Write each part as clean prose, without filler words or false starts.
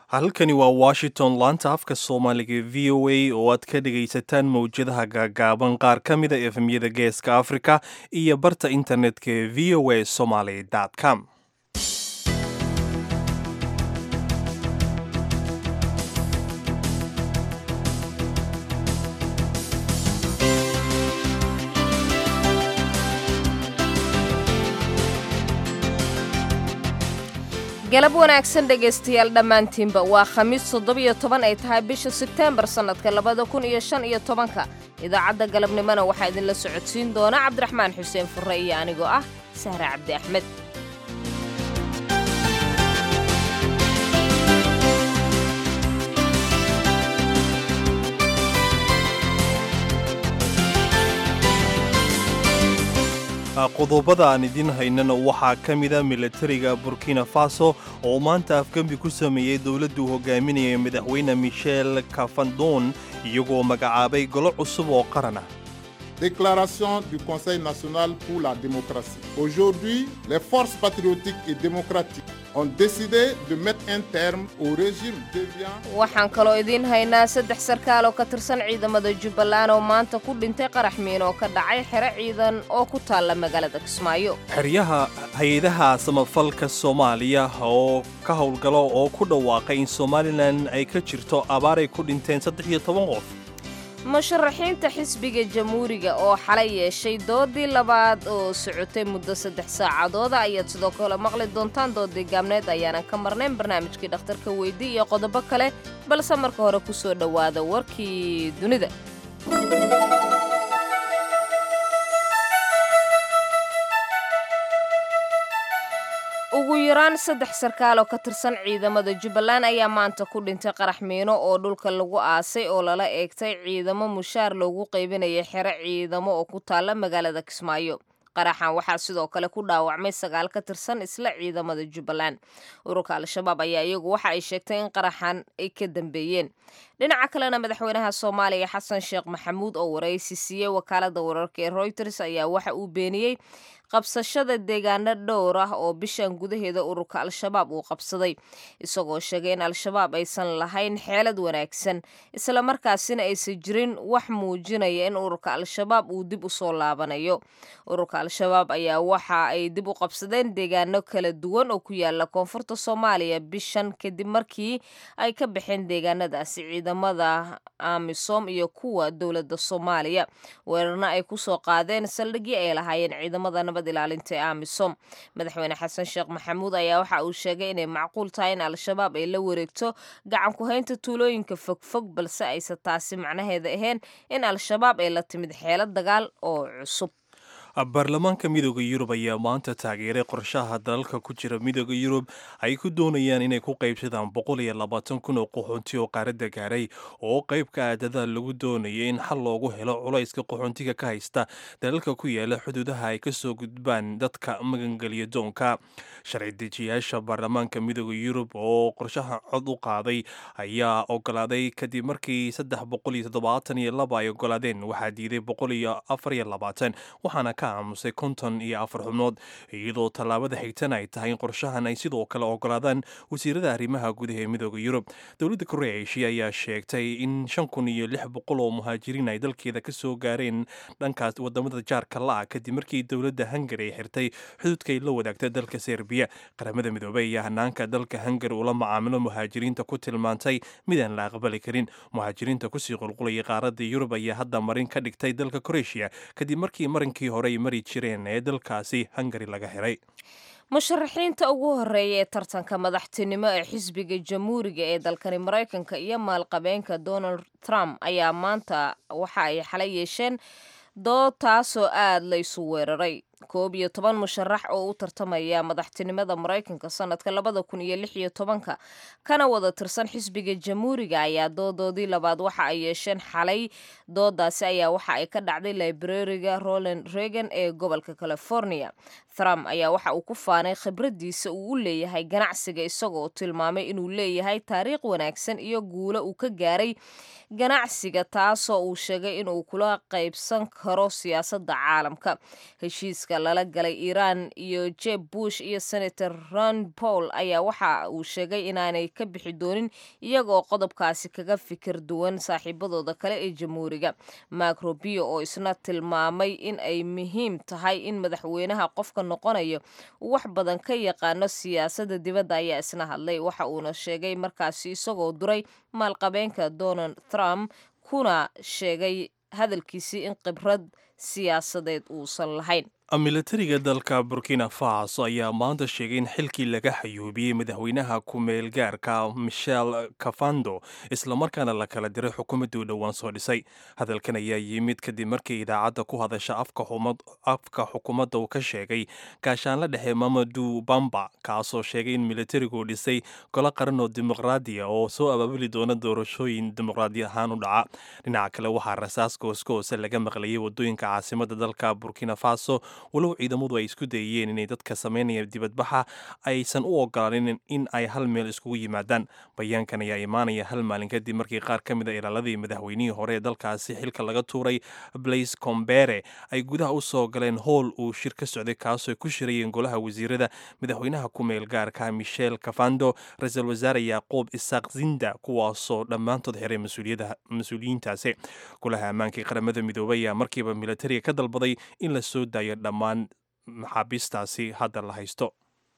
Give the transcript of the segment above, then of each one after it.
halkani waa Washington laanta afka Soomaaliga VOA oo aad ka dhagaysataan mowjadaha gaagaaban qaar ka mid ah efemyada Geeska Afrika iyo barta internetka ee voasomali.com. galab wanaagsan dhegaystayaal dhammaantiinba waa khamiis 17 ay tahay bisha Sebteembar sanadka 2015 idaacadda galabnimona waxaa idinla socodsiin doona Cabdiraxmaan Xuseen Furre iyo anigoo ah Sahra Cabdi Axmed. qodobada aan idin haynana waxaa ka mida militariga Burkina Faso oo maanta afgambi ku sameeyay dawladdu hogaaminaya madaxweyne Michel Kafandon iyagoo magacaabay golo cusub oo qaran ah. Déclaration du Conseil national pour la démocratie. Aujourd'hui, les forces patriotiques et démocratiques ont décidé de mettre un terme au régime déviant. waxaan kaloo idin haynaa 3 sarkaal oo ka tirsan ciidamada Jubbaland oo maanta ku dhintay qarax miin oo ka dhacay xero ciidan oo ku taala magaalada Kismaayo. xeryaha hay'adaha samafalka Soomaaliya oo ka howlgalo oo ku dhawaaqay in Somaliland ay ka jirto abaar ay ku dhinteen 13 qof. musharaxiinta xisbiga jamhuuriga oo xalay yeeshay doodii labaad oo socotay muddo 3 saacadood ayaad sidoo kale maqli doontaan doodii gaabneed ayaanan ka marnayn barnaamijkii dhakhtarka weydii iyo qodobo kale balse marka hore ku soo dhowaada warkii dunida. ugu yaraan 3 sarkaal oo ka tirsan ciidamada Jubbaland ayaa maanta ku dhintay qarax miino oo dhulka lagu aasay oo lala eegtay ciidamo mushaar loogu qaybinayay xero ciidamo oo ku taala magaalada Kismaayo. qaraxan waxaa sidoo kale ku dhaawacmay 9 ka tirsan isla ciidamada Jubbaland. ururka Al-Shabaab ayaa iyagu waxa ay sheegtay in qaraxan ay ka dambeeyeen. dhinaca kalena madaxweynaha Soomaaliya Xasan Sheekh Maxamuud oo waraysi siiyay wakaalada wararka ee Reuters ayaa waxa uu beeniyay qabsashada deegaano dhowr ah oo bishan gudaheeda ururka Al-Shabaab uu qabsaday isagoo sheegay in Al-Shabaab aysan lahayn xeelad wanaagsan isla markaasina aysan jirin wax muujinaya in ururka Al-Shabaab uu dib u soo laabanayo. ururka Al-Shabaab ayaa waxa ay dib u qabsadeen deegaano kala duwan oo ku yaala koonfurta Soomaaliya bishan kadib markii ay ka baxeen deegaanadaasi ciidamada AMISOM iyo kuwa dawladda Soomaaliya weerarna ay ku soo qaadeen saldhigii ay lahaayeen ciidamada ilaalinta AMISOM. madaxweyne Xasan Sheekh Maxamuud ayaa waxa uu sheegay inay macquul tahay in Al-Shabaab ay la wareegto gacan ku haynta tuulooyinka fogfog balse aysan taasi macnaheeda ahayn in Al-Shabaab ay la timid xeelad dagaal oo cusub. baarlamaanka midooda Yurub ayaa maanta taageeray qorshaha dalalka ku jira midooda Yurub ay ku doonayaan inay ku qaybsadaan 120,000 oo qaxoonti oo qaaradda gaaray oo qaybka aadada lagu doonayay in xal loogu helo culayska qaxoontiga ka haysta dalalka ku yaala xuduudaha ay ka soo gudbaan dadka magangeliya doonka. sharci dejiyaasha baarlamaanka midooda Yurub oo qorshaha cod u qaaday ayaa ogolaaday kadib markii 372 ay ogolaadeen waxaa diiday 124 waxaana ka aamusay 54 xubnood iyadoo tallaabada xigtana ay tahay in qorshahan ay sidoo kale ogolaadaan wasiirada arrimaha gudaha ee midooda Yurub. dowladda Croatia ayaa sheegtay in 5,600 oo muhaajiriin ay dalkeeda ka soo gaareen dhankaas wadamada jaarka la kadib markii dowladda Hungary ay xirtay xuduudka ay la wadaagta dalka Serbia. qaramada midoobay ayaa hanaanka dalka Hungary ula macaamilo muhaajiriinta ku tilmaantay mid aan la aqbali karin. muhaajiriinta ku sii qulqulaya qaaradda Yurub ayaa hadda marin ka dhigtay dalka Croatia kadib markii marinkii hore ay mari jireen ee dalkaasi Hungary laga xiray. musharaxiinta ugu horeeya ee tartanka madaxtinimo ee xisbiga jamhuuriga ee dalkani Mareykanka iyo maalqabeenka Donald Trump ayaa maanta waxa ay xalay yeesheen dood taasoo aad la isu weeraray. 11 musharax oo u tartamaya madaxtinimada Mareykanka sanadka 2016 kana wada tirsan xisbiga jamhuuriga ayaa doodoodii labaad waxa ay yeesheen xalay. doodaasi ayaa waxa ay ka dhacday librariga Ronald Reagan ee gobolka California. Trump ayaa waxa uu ku faanay khibradiisa uu u leeyahay ganacsiga isagoo tilmaamay inuu leeyahay taariikh wanaagsan iyo guulo uu ka gaaray ganacsiga taasoo uu sheegay inuu kula qaybsan karo siyaasadda caalamka. Heshiiska lala galay Iran iyo Jeb Bush iyo Senator Rand Paul ayaa waxa uu sheegay inaanay ka bixi doonin iyagoo qodobkaasi kaga fikir duwan saaxiibadooda kale ee jamhuuriga. Marco Rubio oo isna tilmaamay in ay muhiim tahay in madaxweynaha qofka noqonayo uu wax badan ka yaqaano siyaasadda dibadda ayaa isna hadlay. Waxa uuna sheegay markaasi isagoo duray maalqabeenka Donald Trump kuna sheegay hadalkiisii in khibrad siyaasadeed uusan lahayn. militariga dalka Burkina Faso ayaa maanta sheegay in xilkii laga xayuubiyey madaxweynaha ku-meel gaarka Michel Kafando isla markaana la kala diray xukuumadii dhowaan soo dhisay. Hadalkan ayaa yimid kadib markii idaacadda ku hadasha afka xukuumadda uu ka sheegay gaashaanla dhexe Mamadou Bamba kaasoo sheegay in militarigu dhisay golo qaran oo dimuqraadi ah oo soo abaabuli doona doorashooyin dimuqraadi ahaan u dhaca. Dhinaca kale waxaa rasaas goos-goose laga maqlayay wadooyinka caasimadda dalka Burkina Faso walow ciidamadu ay isku dayeen inay dadka sameynaya dibadbaxa aysan u ogolaanin in ay hal meel iskugu yimaadaan. Bayaankan ayaa imaanaya hal maalin kadib markii qaar ka mid a ilaaladii madaxweynihii hore ee dalkaasi xilka laga tuuray Blaise Compaoré ay gudaha u soo galeen howl uu shir ka socday kaasoo ay ku shirayeen golaha wasiirada madaxweynaha ku-meel gaarka Michel Kafando, ra-iisul wasaare Yaqoob Isaaq Zinda kuwaasoo dhammaantood xiray mas-uuliyiintaasi. Golaha ammaanka ee qaramada midoobay ayaa markiiba militariga ka dalbaday in la soo daayo dhammaan maxaabiistaasi hadda la haysto.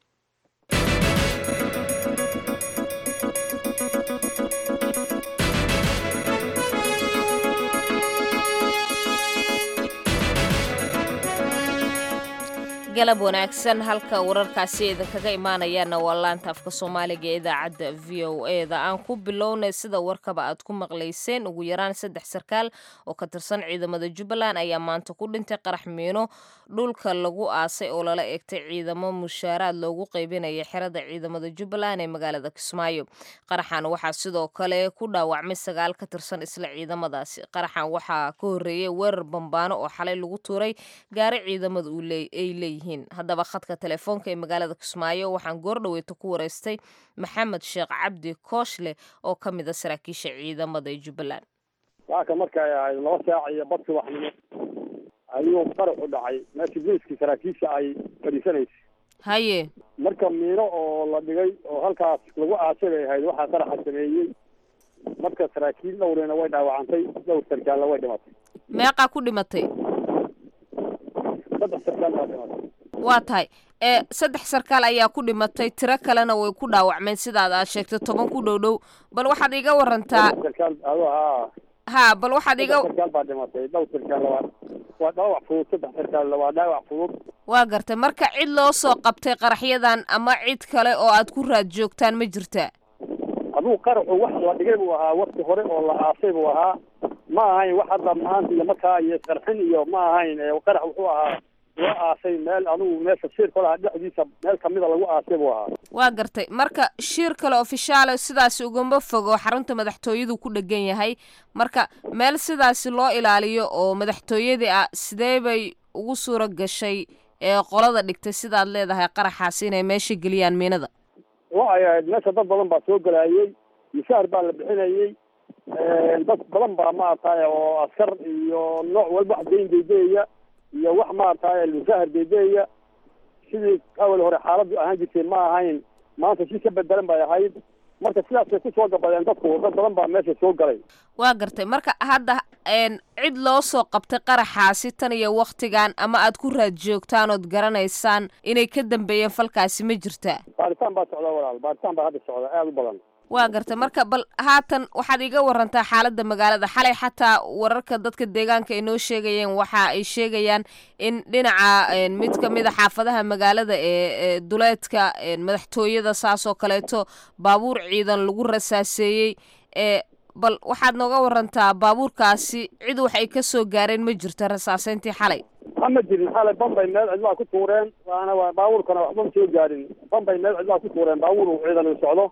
galab wanaagsan halka wararkaasi idinkaga imaanayaana waa laanta afka Soomaaliga ee idaacadda VOA-da aan ku bilownay sida warkaba aad ku maqlayseen ugu yaraan 3 sarkaal oo ka tirsan ciidamada Jubbaland ayaa maanta ku dhintay qarax miino dhulka lagu aasay oo lala eegtay ciidamo mushaaraad loogu qaybinayay xerada ciidamada Jubbaland ee magaalada Kismaayo. Qaraxan waxaa sidoo kale ku dhaawacmay 9 ka tirsan isla ciidamadaasi. Qaraxan waxaa ka horeeyay weerar bambaano oo xalay lagu tuuray gaari ciidamadu ay leeyihiin. haddaba khadka telefoonka ee magaalada Kismaayo waxaan goordhaweeta ku wareystay Maxamed Sheekh Cabdi Kooshle oo ka mid ah saraakiisha ciidamada Jubbaland. waxa markay ay 2 saac iyo bad subaxnimo ayuu qarax u dhacay meeshii booliska saraakiisha ay fadhiisanaysay. haye marka miino oo la dhigay oo halkaas lagu aasay ahayd waxa qaraxa sameeyay marka saraakiil dhowrena way dhaawacantay dhowr sarkaal way dhimatay. meeqa ku dhimatay? 3 sarkaal baa dhimatay. waa tahay 3 sarkaal ayaa ku dhimatay tiro kalena way ku dhaawacmeen sidaad aad sheegtay 10 ku dhow bal waxaad iga warantaa sarkaal bal waxaad iga sarkaal baa dhimatay dhowr sarkaal waa dhaawac fudud 3 sarkaal waa dhaawac fudud. waa gartay marka cid loo soo qabtay qaraxyadan ama cid kale oo aad ku raad joogtaan ma jirtaa? aduu qaraxu wax la dhigay buu ahaa waqti hore oo la aasay buu ahaa ma ahayn wax hadda maanta iyo markaa iyo qarxin iyo ma ahayn qarax wuxuu ahaa waa aasay meel adugu meesha shir kale dhexdiisa meel kamida lagu aasay buu ahaa. waa gartay marka shir kale official sidaas ugama fogo xarunta madaxtooyadu ku dhagan yahay marka meel sidaas loo ilaaliyo oo madaxtooyada ah sidee bay ugu suura gashay qolada dhigtay sidaad leedahay qaraxaas inay meesha geliyaan miinada? waa meesha dad badan baa soo galayay mishaar baa la bixinayay dad badan baa maartay oo askar iyo nooc walba wax deyndeeya iyo wax maartay mishaar deedeeya sidii awal hore xaaladdu ahaan jirtay ma ahayn maanta si ka bedelan bay ahayd marka sidaas ay ku soo gabadeen dadku dad badan baa meesha soo galay. waa gartay marka hadda cid loo soo qabtay qaraxaasi tan iyo waqtigan ama aad ku raad joogtaan ood garanaysaan inay ka dambeeyeen falkaasi ma jirtaa? baaritaan baa socda walaal baaritaan baa hadda socda aad u badan. waa gartay marka bal haatan waxaad iga warantaa xaaladda magaalada. xalay xataa wararka dadka deegaanka ay noo sheegayeen waxa ay sheegayaan in dhinaca mid ka mid a xaafadaha magaalada ee duleedka madaxtooyada saasoo kaleeto baabuur ciidan lagu rasaaseeyey. bal waxaad nooga warantaa baabuurkaasi cid wax ay ka soo gaareen ma jirto rasaaseyntii xalay? ma jirin xalay bambay meel cidlaa ku tuureen waana baabuurkana waxba ma soo gaarin. bambay meel cidlaa ku tuureen baabuur ciidan u socdo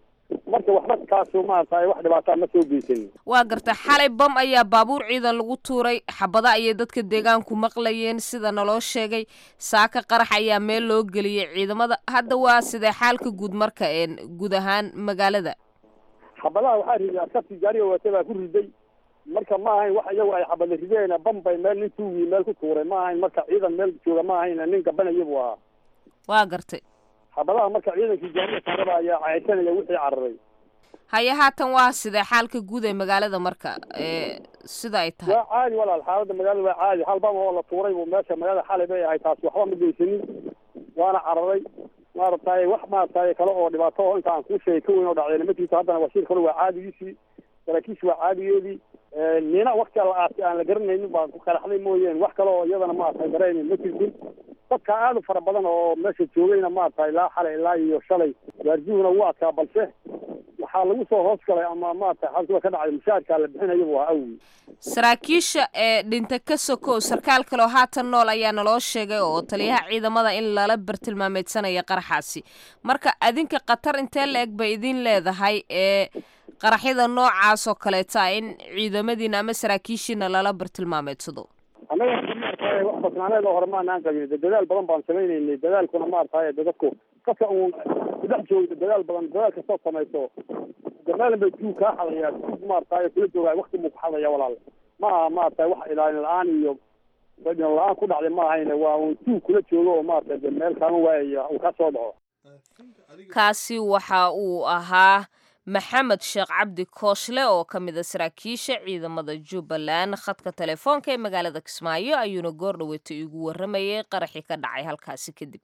marka waxba kaasu maaragtay wax dhibaataa ma soo geysanin. waa garta xalay bam ayaa baabuur ciidan lagu tuuray xabada ayay dadka deegaanku maqlayeen sida naloo sheegay saaka qarax ayaa meel loo geliyey ciidamada hadda waa sidee xaalka guud marka guud ahaan magaalada. xabadaha waxaa riday askartii gaariga watay baa ku riday marka ma ahayn wax iyagu ay xabada rideen bam bay meel nin tuugii meel ku tuuray ma ahayn marka ciidan meel jooga ma ahayn nin gabanaya buu ahaa. waa gartay xabadaha marka ciidankii gaariga saarada ayaa caysanaya wixii cararay. haya haatan waa sidee xaalka guud ee magaalada marka sida ay tahay. waa caadi walaal xaaladda magaalada waa caadi hal bam oo la tuuray buu meesha magaalada xalay bay ahay taas waxba ma geysanin waana cararay maaragtay wax maaragtay kale oo dhibaato oo inta aan kuu sheegay ka weyn oo dhacday nimankiisa haddana wasiir kale waa caadigiisii saraakiisha waa caadigeedii nina waqti aan la garanaynin baa ku qaraxday mooyeen wax kale oo iyadana maaragtay garaynin ma jirtin dadka aad u fara badan oo meesha joogayna maaragtay ilaa xalay ilaa iyo shalay gaarjuhuna wuu adkaa balse waxaa lagu soo hoos galay ama maaragtay xalkuwa ka dhacay mushaarkaa la bixinayo waa awgi. saraakiisha dhinta ka sokow sarkaal kale oo haatan nool ayaa naloo sheegay oo taliyaha ciidamada in lala bartilmaameedsanaya qaraxaasi marka adinka khatar intee la eg bay idin leedahay qaraxyada noocaas oo kaleeta in ciidamadiina ama saraakiishiina lala bartilmaameedsado. annaga wax basnaaneed oo hore maanaan qabin dadaal badan baan sameynaynay dadaalkuna maaragtay dadku kasa uun dhex joogda dadaal badan dadaal kastoo samayso damaalin bay tuug kaa xadayaa tuug maaragtay kula joogaa waqti buu ku xadaya walaal ma aha maaragtay wax ilaalin la-aan iyo badin la-aan ku dhacday ma ahayne waa uun tuug kula joogo oo maaragtay meel kaama waayaya uu ka soo dhaco. kaasi waxa uu ahaa maxamed sheekh cabdi kooshle oo ka mid a saraakiisha ciidamada jubbaland khadka telefoonka ee magaalada kismaayo ayuuna goor dhaweeta igu warramayay qaraxii ka dhacay halkaasi kadib.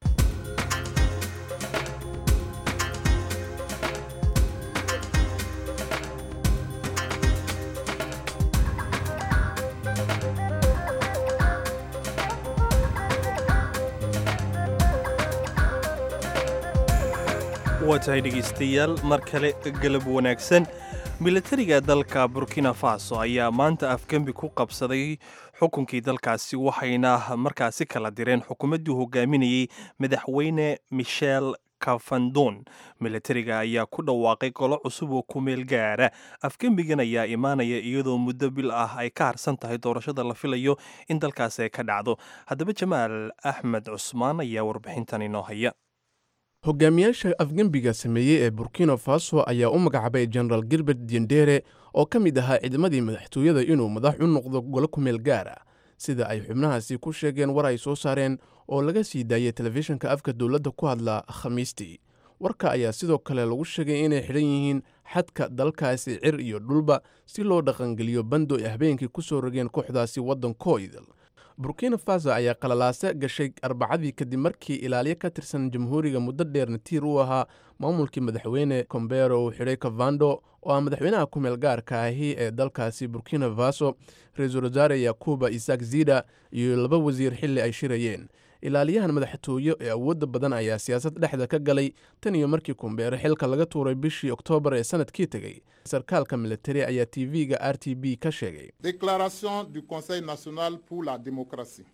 waa tahay dhegaystayaal mar kale galab wanaagsan milatariga dalka burkina faso ayaa maanta afgembi ku qabsaday xukunkii dalkaasi waxayna markaasi kala direen xukuumaddii hogaaminayey madaxweyne michel kafandon milatariga ayaa ku dhawaaqay golo cusub oo ku meel gaara afgembigan ayaa imaanaya iyadoo muddo bil ah ay ka harsan tahay doorashada la filayo in dalkaasi ay ka dhacdo haddaba jamaal axmed cusmaan ayaa warbixintan inoo haya. hogaamiyaasha afgembiga sameeyey ee burkina faso ayaa u magacaabay jenaraal gilbert diendere oo ka mid ahaa ciidamadii madaxtooyada inuu madax u noqdo golo ku meel gaara sida ay xubnahaasi ku sheegeen war ay soo saareen oo laga sii daayay telefishinka afka dowladda ku hadla khamiistii warka ayaa sidoo kale lagu sheegay inay xidhan yihiin xadka dalkaasi cir iyo dhulba si loo dhaqangeliyo bando ay habeenkii ku soo rogeen kooxdaasi waddankooda. burkina faso ayaa qalalaase gashay arbacadii kadib markii ilaaliyo ka tirsan jamhuuriga muddo dheerna tiir u ahaa maamulkii madaxweyne kombero uu xidhay kavando oo ah madaxweynaha ku meel gaarka ahi ee dalkaasi burkina faso ra-iisul wasaare yakuba isak zida iyo 2 wasiir xilli ay shirayeen. ilaaliyahan madaxtooye ee awoodda badan ayaa siyaasad dhexda ka galay tan iyo markii kombero xilka laga tuuray bishii oktoobar ee sanadkii tegey. sarkaalka militari ayaa tv-ga RTB ka sheegay Déclaration du Conseil national pour la démocratie.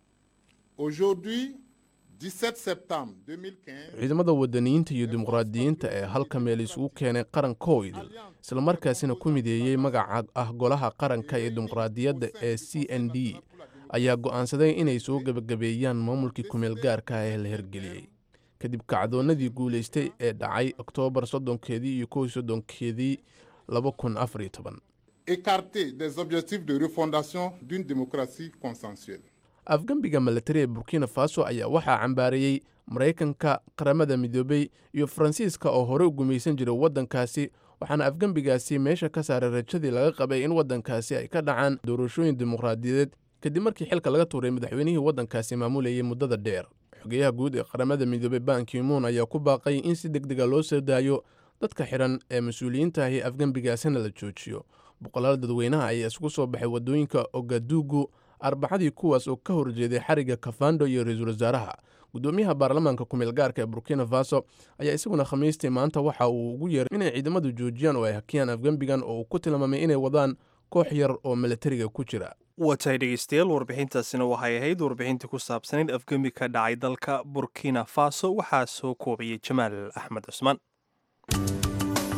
Aujourd'hui, 17 septembre 2015, ciidamada wadaniyiinta iyo dimuqraadiyiinta ee halka meel isugu keenay qarankooda islamarkaasina ku mideeyey magaca ah golaha qaranka ee dimuqraadiyadda ee CND ayaa go'aansaday inay soo gebagabeeyaan maamulkii kumeel gaarka ah ee la hirgeliyey kadib kacdoonnadii guulaystay ee dhacay oktoobar 30keedii iyo 31keedii 2014. écarté des objectifs de refondation d'une démocratie consensuelle. afgembiga milatari ee burkina faso ayaa waxaa cambaareeyey maraykanka qaramada midoobey iyo faransiiska oo hore u gumaysan jiray waddankaasi waxaana afgembigaasi meesha ka saaray rajadii laga qabay in waddankaasi ay ka dhacaan doorashooyin dimuqraadiyadeed kadib markii xilka laga tuuray madaxweynihii waddankaasi maamulayay muddada dheer. xogeyaha guud ee qaramada midoobey ban ki-moon ayaa ku baaqay in si degdega loo soo daayo dadka xidhan ee mas-uuliyiintaahi afgembigaasina la joojiyo. boqolaal dadweynaha ayaa isugu soo baxay waddooyinka ogadugu arbacadii kuwaas oo ka horjeeday xariga kafando iyo ra-iisul wasaaraha. gudoomiyaha baarlamaanka kumeel gaarka ee burkina faso ayaa isaguna khamiistii maanta waxa uu ugu yeeray inay ciidamadu joojiyaan oo ay hakiyaan afgembigan oo uu ku tilmaamay inay wadaan koox yar oo milatariga ku jira. waa tahay dhegaystayaal warbixintaasina waxay ahayd warbixintii ku saabsanayd afgembi ka dhacay dalka burkina faso waxaa soo koobiyey jamaal axmed cusmaan.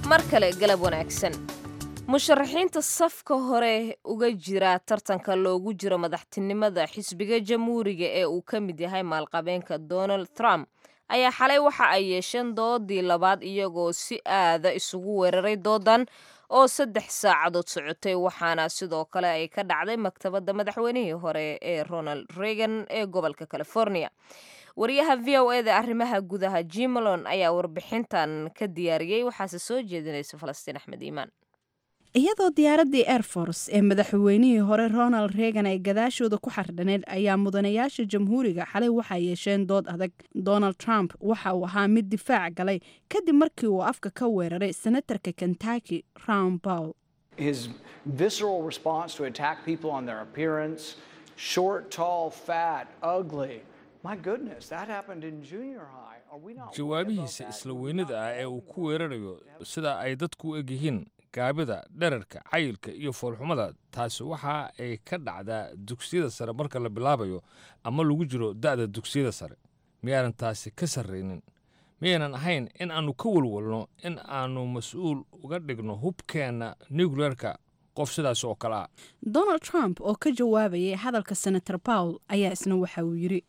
mar kale galab wanaagsan musharaxiinta safka hore uga jira tartanka loogu jiro madaxtinimada xisbiga jamhuuriga ee uu ka mid yahay maalqabeenka Donald Trump ayaa xalay waxa ay yeesheen doodii labaad iyagoo si aada isugu weeraray doodan oo 3 saacadood socotay waxaana sidoo kale ay ka dhacday maktabadda madaxweynihii hore ee Ronald Reagan ee gobolka California. wariyaha VOA-da arrimaha gudaha Jim Malone ayaa warbixintan ka diyaariyay waxaase soo jeedinaysa Falastiin Axmed Iimaan. iyadoo diyaaraddii Air Force ee madaxweynihii hore Ronald Reagan ay gadaashooda ku xardhaneed ayaa mudanayaasha jamhuuriga xalay waxay yeesheen dood adag. Donald Trump waxa uu ahaa mid difaac galay kadib markii uu afka ka weeraray senatarka Kentucky Ron Paul. His visceral response to attack people on their appearance, short, tall, fat, ugly. My goodness, that happened in junior high. Are we not? Jawaabihiisa isla weynida ah ee uu ku weerarayo sida ay dadku u eg yihiin gaabida dhererka cayilka iyo foolxumada taasi waxa ay ka dhacdaa dugsiyada sare marka la bilaabayo ama lagu jiro da'da dugsiyada sare miyaanan taasi ka sarreynin miyaanan ahayn in aanu ka walwalno in aanu mas'uul uga dhigno hubkeena nuclearka qof sidaas oo kale ah. Donald Trump oo ka jawaabayay hadalka Senator Paul ayaa isna waxa uu yiri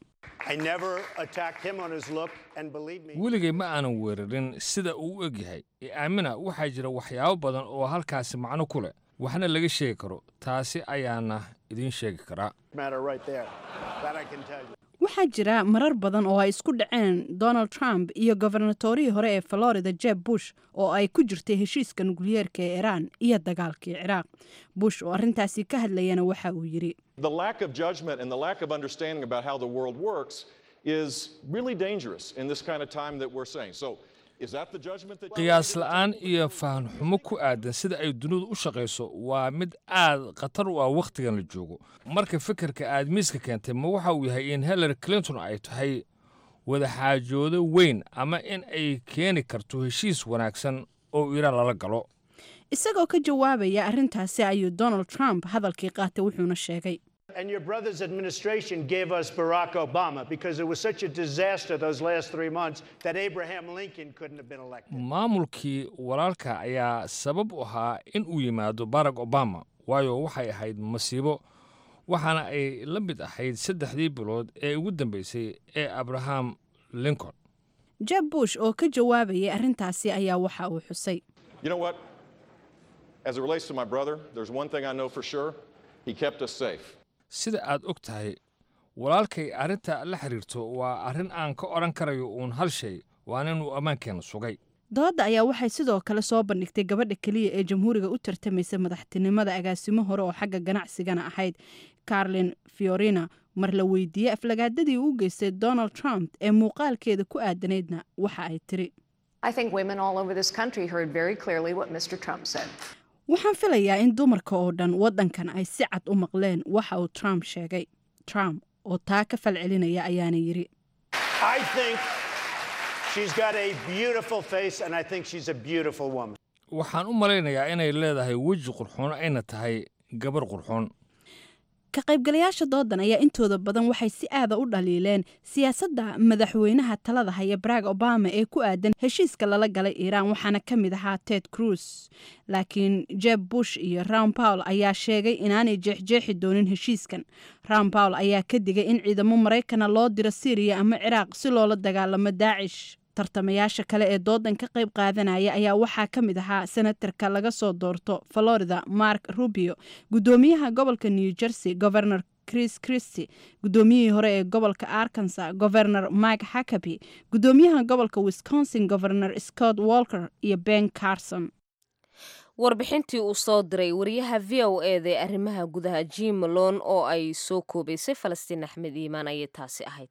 weligay ma aanan weerarin sida uu u egyahay aamina waxaa jira waxyaabo badan oo halkaasi macno ku leh waxna laga sheegi karo taasi ayaana idin sheegi karaa. waxaa jira marar badan oo ay isku dhaceen Donald Trump iyo governatorihii hore ee Florida Jeb Bush oo ay ku jirtay heshiiska nukliyeerka ee Iran iyo dagaalkii Ciraaq. Bush oo arrintaasi ka hadlayana waxa uu yiri The lack of judgment and the lack of understanding about how the world works is really dangerous in this kind of time that we're saying. So qiyaas la'aan iyo faham xumo ku aadan sida ay dunidu u shaqayso waa mid aad khatar u ah waqtigan la joogo. Marka fikirka aad miiska keentay ma waxa uu yahay in Hillary Clinton ay tahay wada xaajoodo weyn ama in ay keeni karto heshiis wanaagsan oo Iran lala galo. Isagoo ka jawaabaya arrintaasi ayuu Donald Trump hadalkii qaatay wuxuuna sheegay And your brother's administration gave us Barack Obama because it was such a disaster those last 3 months that Abraham Lincoln couldn't have been elected. Maamulkii walaalka ayaa sabab u ahaa in uu yimaado Barack Obama waayo waxay ahayd masiibo waxaana ay la mid ahayd 3 bilood ee ugu dambeysay ee Abraham Lincoln. Jeb Bush oo ka jawaabayay arrintaasi ayaa waxa uu xusay You know what? As it relates to my brother, there's one thing I know for sure. He kept us safe. Sida aad og tahay walaalkay arrinta la xiriirto waa arrin aan ka oran karayo uun hal shay waa inuu ammaankeena sugay. Doodda ayaa waxay sidoo kale soo bandhigtay gabadha kaliya ee jamhuuriga u tartamaysa madaxtinimada agaasimo hore oo xagga ganacsigana ahayd Carolyn Fiorina mar la weydiiyay aflagaadadii uu geystay Donald Trump ee muuqaalkeeda ku aadaneedna waxa ay tiri I think women all over this country heard very clearly what Mr. Trump said. waxaan filayaa in dumarka oo dhan waddankan ay si cad u maqleen waxa uu Trump sheegay. Trump oo taa ka falcelinaya ayaana yiri I think she's got a beautiful face and I think she's a beautiful woman. Waxaan u maleynayaa inay leedahay waji qurxoon ayna tahay gabar qurxoon. ka qaybgalayaasha doodan ayaa intooda badan waxay si aad u dhaliileen siyaasadda madaxweynaha talada haya Barack Obama ee ku aadan heshiiska lala galay Iran waxaana ka mid ahaa Ted Cruz laakiin Jeb Bush iyo Ron Paul ayaa sheegay inaanay jeexjeexi doonin heshiiskan. Ron Paul ayaa ka digay in ciidamo Mareykan loo diro Syria ama Ciraaq si loola dagaalamo Daesh. tartamayaasha kale ee doodan ka qayb qaadanaya ayaa waxaa ka mid ahaa senatarka laga soo doorto Florida Mark Rubio, gudoomiyaha gobolka New Jersey Governor Chris Christie, gudoomiyihii hore ee gobolka Arkansas Governor Mike Huckabee, gudoomiyaha gobolka Wisconsin Governor Scott Walker iyo Ben Carson. warbixintii uu soo diray wariyaha VOA-da ee arrimaha gudaha Jim Malone oo ay soo koobaysay Falastiin Axmed Iimaan ayay taasi ahayd.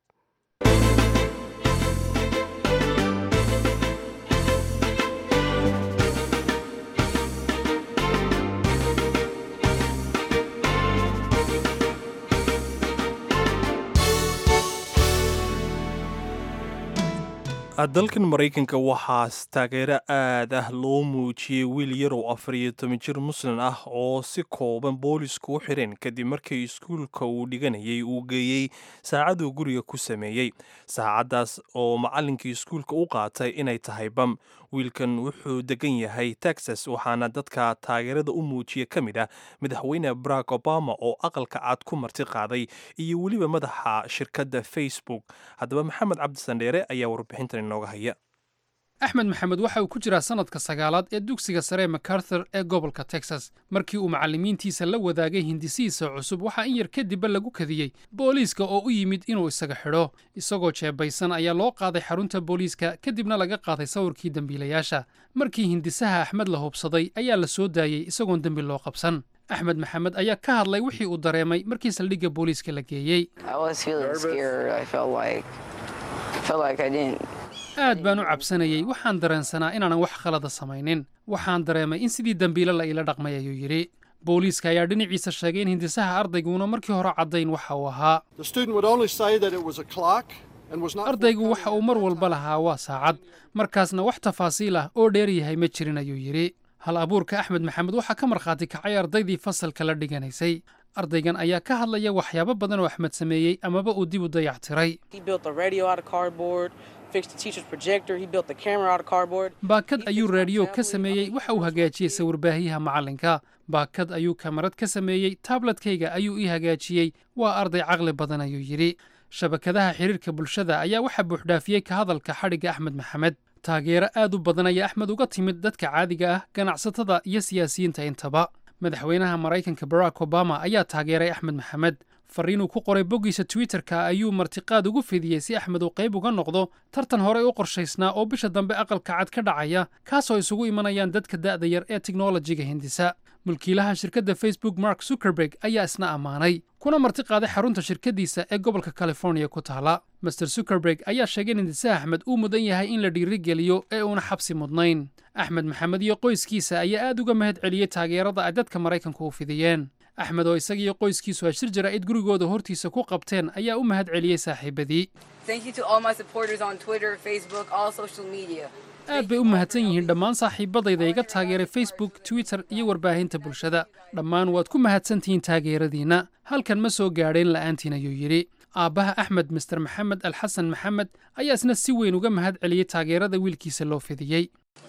dalkan maraykanka waxaa taageero aad ah loo muujiyey wiil yar oo 14 jir muslim ah oo si kooban boolisku u xireen kadib markii iskuulka uu dhiganayay uu geeyey saacaduu guriga ku sameeyey saacaddaas oo macallinkii iskuulka u qaatay inay tahay bam wiilkan wuxuu degan yahay texas waxaana dadka taageerada u muujiya ka mid ah madaxweyne barack obama oo aqalka cad ku marti qaaday iyo weliba madaxa shirkadda facebook haddaba maxamed cabdisandheere ayaa warbixintan inooga haya axmed maxamed waxa uu ku jiraa sanadka 9aad ee dugsiga sare macarthur ee gobolka texas markii uu macallimiintiisa la wadaagay hindisihiisa cusub waxaa in yar kadibba lagu kadiyey booliiska oo u yimid inuu isaga xidho isagoo jeebaysan ayaa loo qaaday xarunta booliiska kadibna laga qaaday sawirkii dembiilayaasha markii hindisaha axmed la hubsaday ayaa la soo daayey isagoon dembi loo qabsan axmed maxamed ayaa ka hadlay wixii uu dareemay markii saldhigga booliiska la geeyey aad baan u cabsanayey waxaan dareensanaa inaanan wax khalada samaynin waxaan dareemay in sidii dembiile la iila dhaqmay ayuu yidhi booliiska ayaa dhinaciisa sheegay in hindisaha ardayguna markii hore caddayn waxa uu ahaa ardaygu waxa uu mar walba lahaa waa saacad markaasna wax tafaasiil ah oo dheeryahay ma jirin ayuu yidhi hal abuurka axmed maxamed waxaa ka markhaati kacay ardaydii fasalka la dhiganaysay ardaygan ayaa ka hadlaya waxyaabo badan oo axmed sameeyey amaba uu dib u dayactiray baakad ayuu raadiyo ka sameeyey waxa uu hagaajiyey sawir-baahiyaha macallinka baakad ayuu kamarad ka sameeyey taabletkayga ayuu ii hagaajiyey waa arday caqli badan ayuu yidhi shabakadaha xiriirka bulshada ayaa waxaa buuxdhaafiyey ka hadalka xadhigga axmed maxamed taageero aad u badan ayaa axmed uga timid dadka caadiga ah ganacsatada iyo siyaasiyiinta intaba madaxweynaha maraykanka barack obama ayaa taageeray axmed maxamed fariinuu ku qoray boggiisa twitterka ayuu martiqaad ugu fidiyey si axmed uu qayb uga noqdo tartan horey u qorshaysnaa oo bisha dambe aqalka cad ka dhacaya kaasoo isugu imanayaan dadka da'da yar ee tiknolojiga hindisa mulkiilaha shirkadda facebook mark zuckerberg ayaa isna ammaanay kuna martiqaaday xarunta shirkaddiisa ee gobolka californiya ku taala master zuckerberg ayaa sheegay in hindisaha axmed uu mudan yahay in la dhiirigeliyo ee uuna xabsi mudnayn axmed maxamed iyo qoyskiisa ayaa aad uga mahad celiyey taageerada ay dadka maraykanku u fidiyeen axmed oo isagiiyo qoyskiisu ay shir jaraa'id gurigooda hortiisa ku qabteen ayaa u mahad celiyey saaxiibadii aad bay u mahadsan yihiin dhammaan saaxiibadayda iga taageeray facebook twitter iyo warbaahinta bulshada dhammaan waad ku mahadsantihiin taageeradiinna halkan ma soo gaadheen la'aantiin ayuu yidhi aabbaha axmed mister maxamed alxasan maxamed ayaa isna si weyn uga mahad celiyey taageerada wiilkiisa loo fidiyey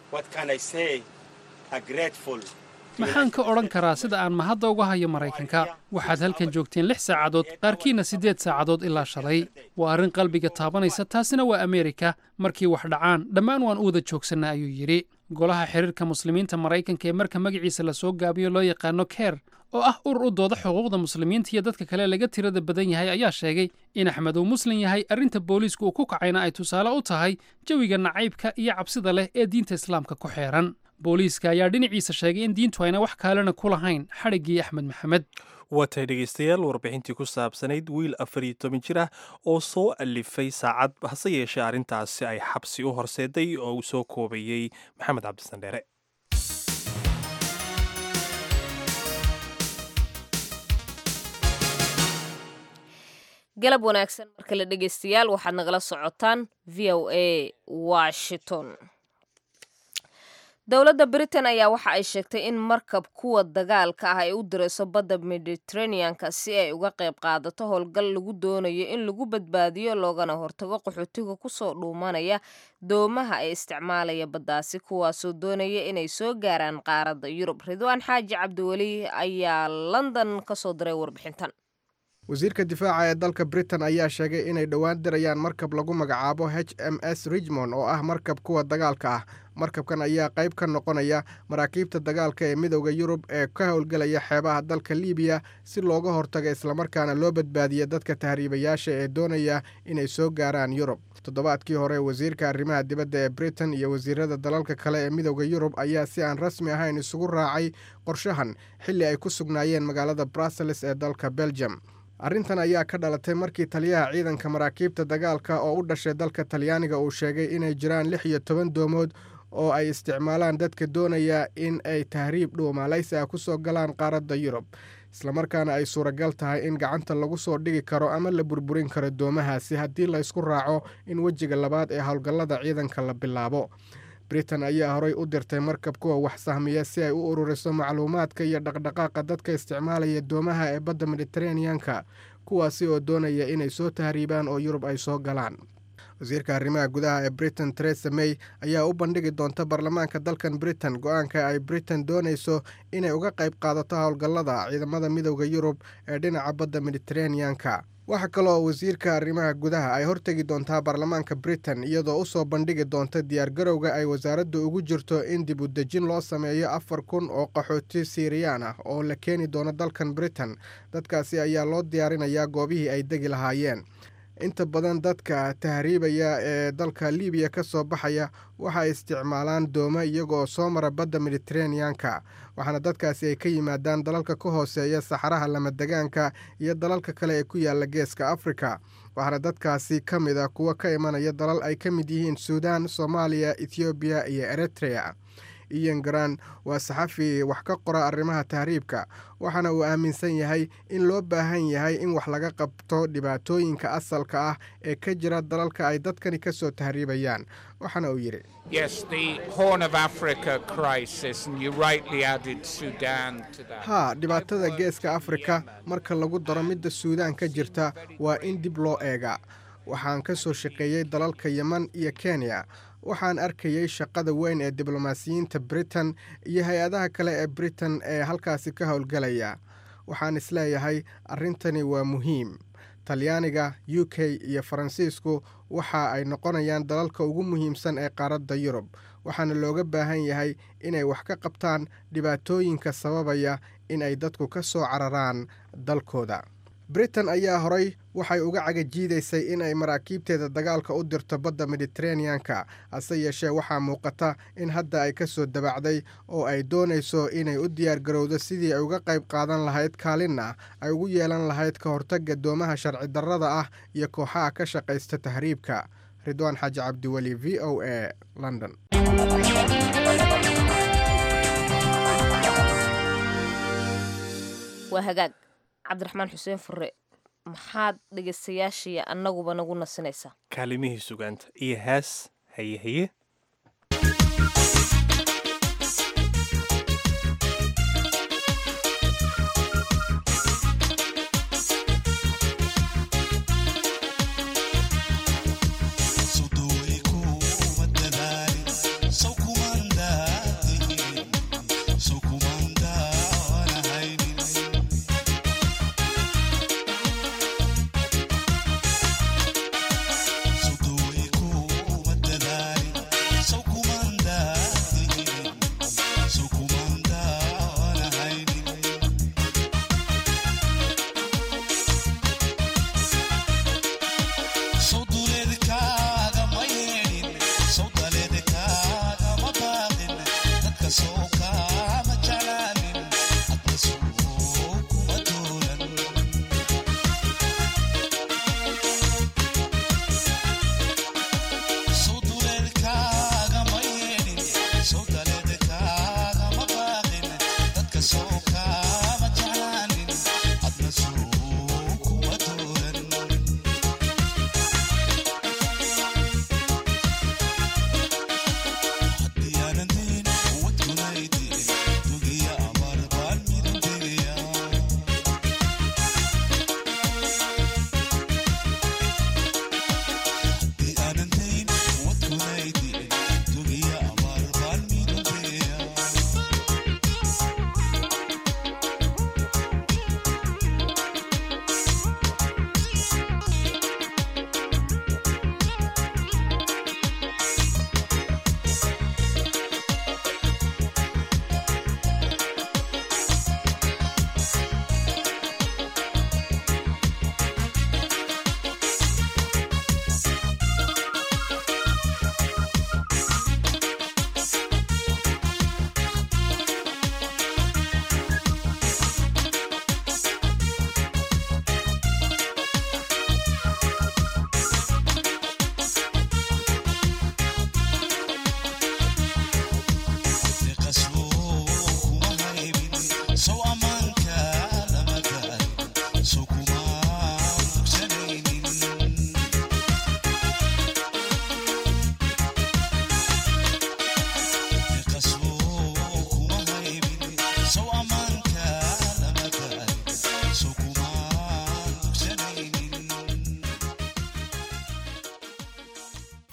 maxaan ka odhan karaa sida aan mahadda uga hayo maraykanka waxaad halkan joogteen 6 saacadood qaarkiinna 8 saacadood ilaa shalay waa arrin qalbiga taabanaysa taasina waa ameerika markii wax dhacaan dhammaan waan u wada joogsanna ayuu yidhi golaha xiriirka muslimiinta maraykanka ee marka magaciisa la soo gaabiyo loo yaqaano ker oo ah urur u dooda xuquuqda muslimiinta iyo dadka kale laga tirada badan yahay ayaa sheegay in axmed uu muslim yahay arrinta booliisku uu ku kacayna ay tusaale u tahay jawiga nacaybka iyo cabsida leh ee diinta islaamka ku xeeran booliiska ayaa dhinaciisa sheegay in diintu ayna wax kaalena ku lahayn xadhiggii axmed maxamed waatay dhegaystayaal warbixintii ku saabsanayd wiil 14 jir ah oo soo alifay saacad hase yeeshee arrintaasi ay xabsi u horseeday oo uu soo koobayey maxamed cabdisandheere galab wanaagsan marka la dhegaystayaal waxaad nagala socotaan v o a washington dowladda britain ayaa waxa ay sheegtay in markab kuwa dagaalka ah ay u dirayso badda mediterraneanka si ay uga qayb qaadato howlgal lagu doonayo in lagu badbaadiyo loogana hortago qaxootiga kusoo dhuumanaya doomaha ay isticmaalaya baddaasi kuwaasoo doonaya inay soo gaaraan qaaradda yurub ridwaan xaaji cabdiweli ayaa london ka soo diray warbixintan wasiirka difaaca ee dalka britain ayaa sheegay inay dhowaan dirayaan markab lagu magacaabo HMS Richmond oo ah markab kuwa dagaalka ah markabkan ayaa qayb ka noqonaya maraakiibta dagaalka ee midowda Yurub ee ka howlgalaya xeebaha dalka Liibiya si looga hortago islamarkaana loo badbaadiyo dadka tahriibayaasha ee doonaya inay soo gaaraan Yurub toddobaadkii hore wasiirka arrimaha dibadda ee Britain iyo wasiirada dalalka kale ee midowda Yurub ayaa si aan rasmi ahayn isugu raacay qorshahan xilli ay ku sugnaayeen magaalada Brussels ee dalka Belgium arrintan ayaa ka dhalatay markii taliyaha ciidanka maraakiibta dagaalka oo u dhashay dalka Talyaaniga uu sheegay inay jiraan 16 doomood oo ay isticmaalaan dadka doonaya in ay tahriib dhuumalaysi ah ku soo galaan qaaradda Yurub islamarkaana ay suuragal tahay in gacanta lagu soo dhigi karo ama la burburin karo doomahaasi haddii la isku raaco in wejiga labaad ee howlgallada ciidanka la bilaabo. britain ayaa horay u dirtay markab kuwa wax sahmiya si ay u ururiso macluumaadka iyo dhaqdhaqaaqa dadka isticmaalaya doomaha ee badda mediteraneanka, kuwaasi oo doonaya inay soo tahriibaan oo Yurub ay soo galaan. wasiirka arrimaha gudaha ee Britain Theresa May ayaa u bandhigi doonta baarlamaanka dalkan Britain go'aanka ay Britain doonayso inay uga qayb qaadato howlgallada ciidamada midowda Yurub ee dhinaca badda Mediterranean-ka. waxa kale oo wasiirka arrimaha gudaha ay hortegi doontaa baarlamaanka Britain iyadoo u soo bandhigi doonta diyaargarowga ay wasaaraddu ugu jirto in dib u dejin loo sameeyo 4,000 oo qaxooti Siiriyaan ah oo la keeni doono dalkan Britain. dadkaasi ayaa loo diyaarinayaa goobihii ay degi lahaayeen. inta badan dadka tahriibaya ee dalka Liibiya ka soo baxaya waxay isticmaalaan dooma iyagoo soo mara badda Mediterranean-ka, waxaana dadkaasi ay ka yimaadaan dalalka ka hooseeya saxaraha lamadegaanka iyo dalalka kale ee ku yaala geeska Afrika. waxaana dadkaasi ka mid ah kuwa ka imanaya dalal ay ka mid yihiin Suudaan, Soomaaliya, Ethiopia iyo Eritrea. Ian Grant waa saxafi wax ka qora arrimaha tahriibka, waxaana uu aaminsan yahay in loo baahan yahay in wax laga qabto dhibaatooyinka asalka ah ee ka jira dalalka ay dadkani ka soo tahriibayaan. waxaana uu yidhi dhibaatada geeska Afrika marka lagu daro midda Suudaan ka jirta waa in dib loo eega. waxaan ka soo shaqeeyey dalalka Yemen iyo Kenya. waxaan arkayay shaqada weyn ee diblomaasiyiinta Britain iyo hay-adaha kale ee Britain ee halkaasi ka howlgalaya. waxaan isleeyahay arrintani waa muhiim. Talyaaniga, UK iyo Faransiisku waxa ay noqonayaan dalalka ugu muhiimsan ee qaaradda Yurub, waxaana looga baahan yahay inay wax ka qabtaan dhibaatooyinka sababaya in ay dadku ka soo cararaan dalkooda. Britain ayaa horay waxay uga cagajiidaysay in ay maraakiibteeda dagaalka u dirto badda Mediterranean-ka, hase yeeshee waxaa muuqata in hadda ay ka soo dabacday oo ay doonayso inay u diyaargarowdo sidii ay uga qayb qaadan lahayd kaalinna ay ugu yeelan lahayd ka hortagga doomaha sharci darrada ah iyo kooxaha ka shaqaysta tahriibka. Ridwaan Xaaji Cabdiweli, VOA, London. waa hagaag cabdiraxmaan xuseen fure, maxaad dhegaystayaashii annaguba nagu nasinaysaa? kaalimihii sugaanta iyo hees haye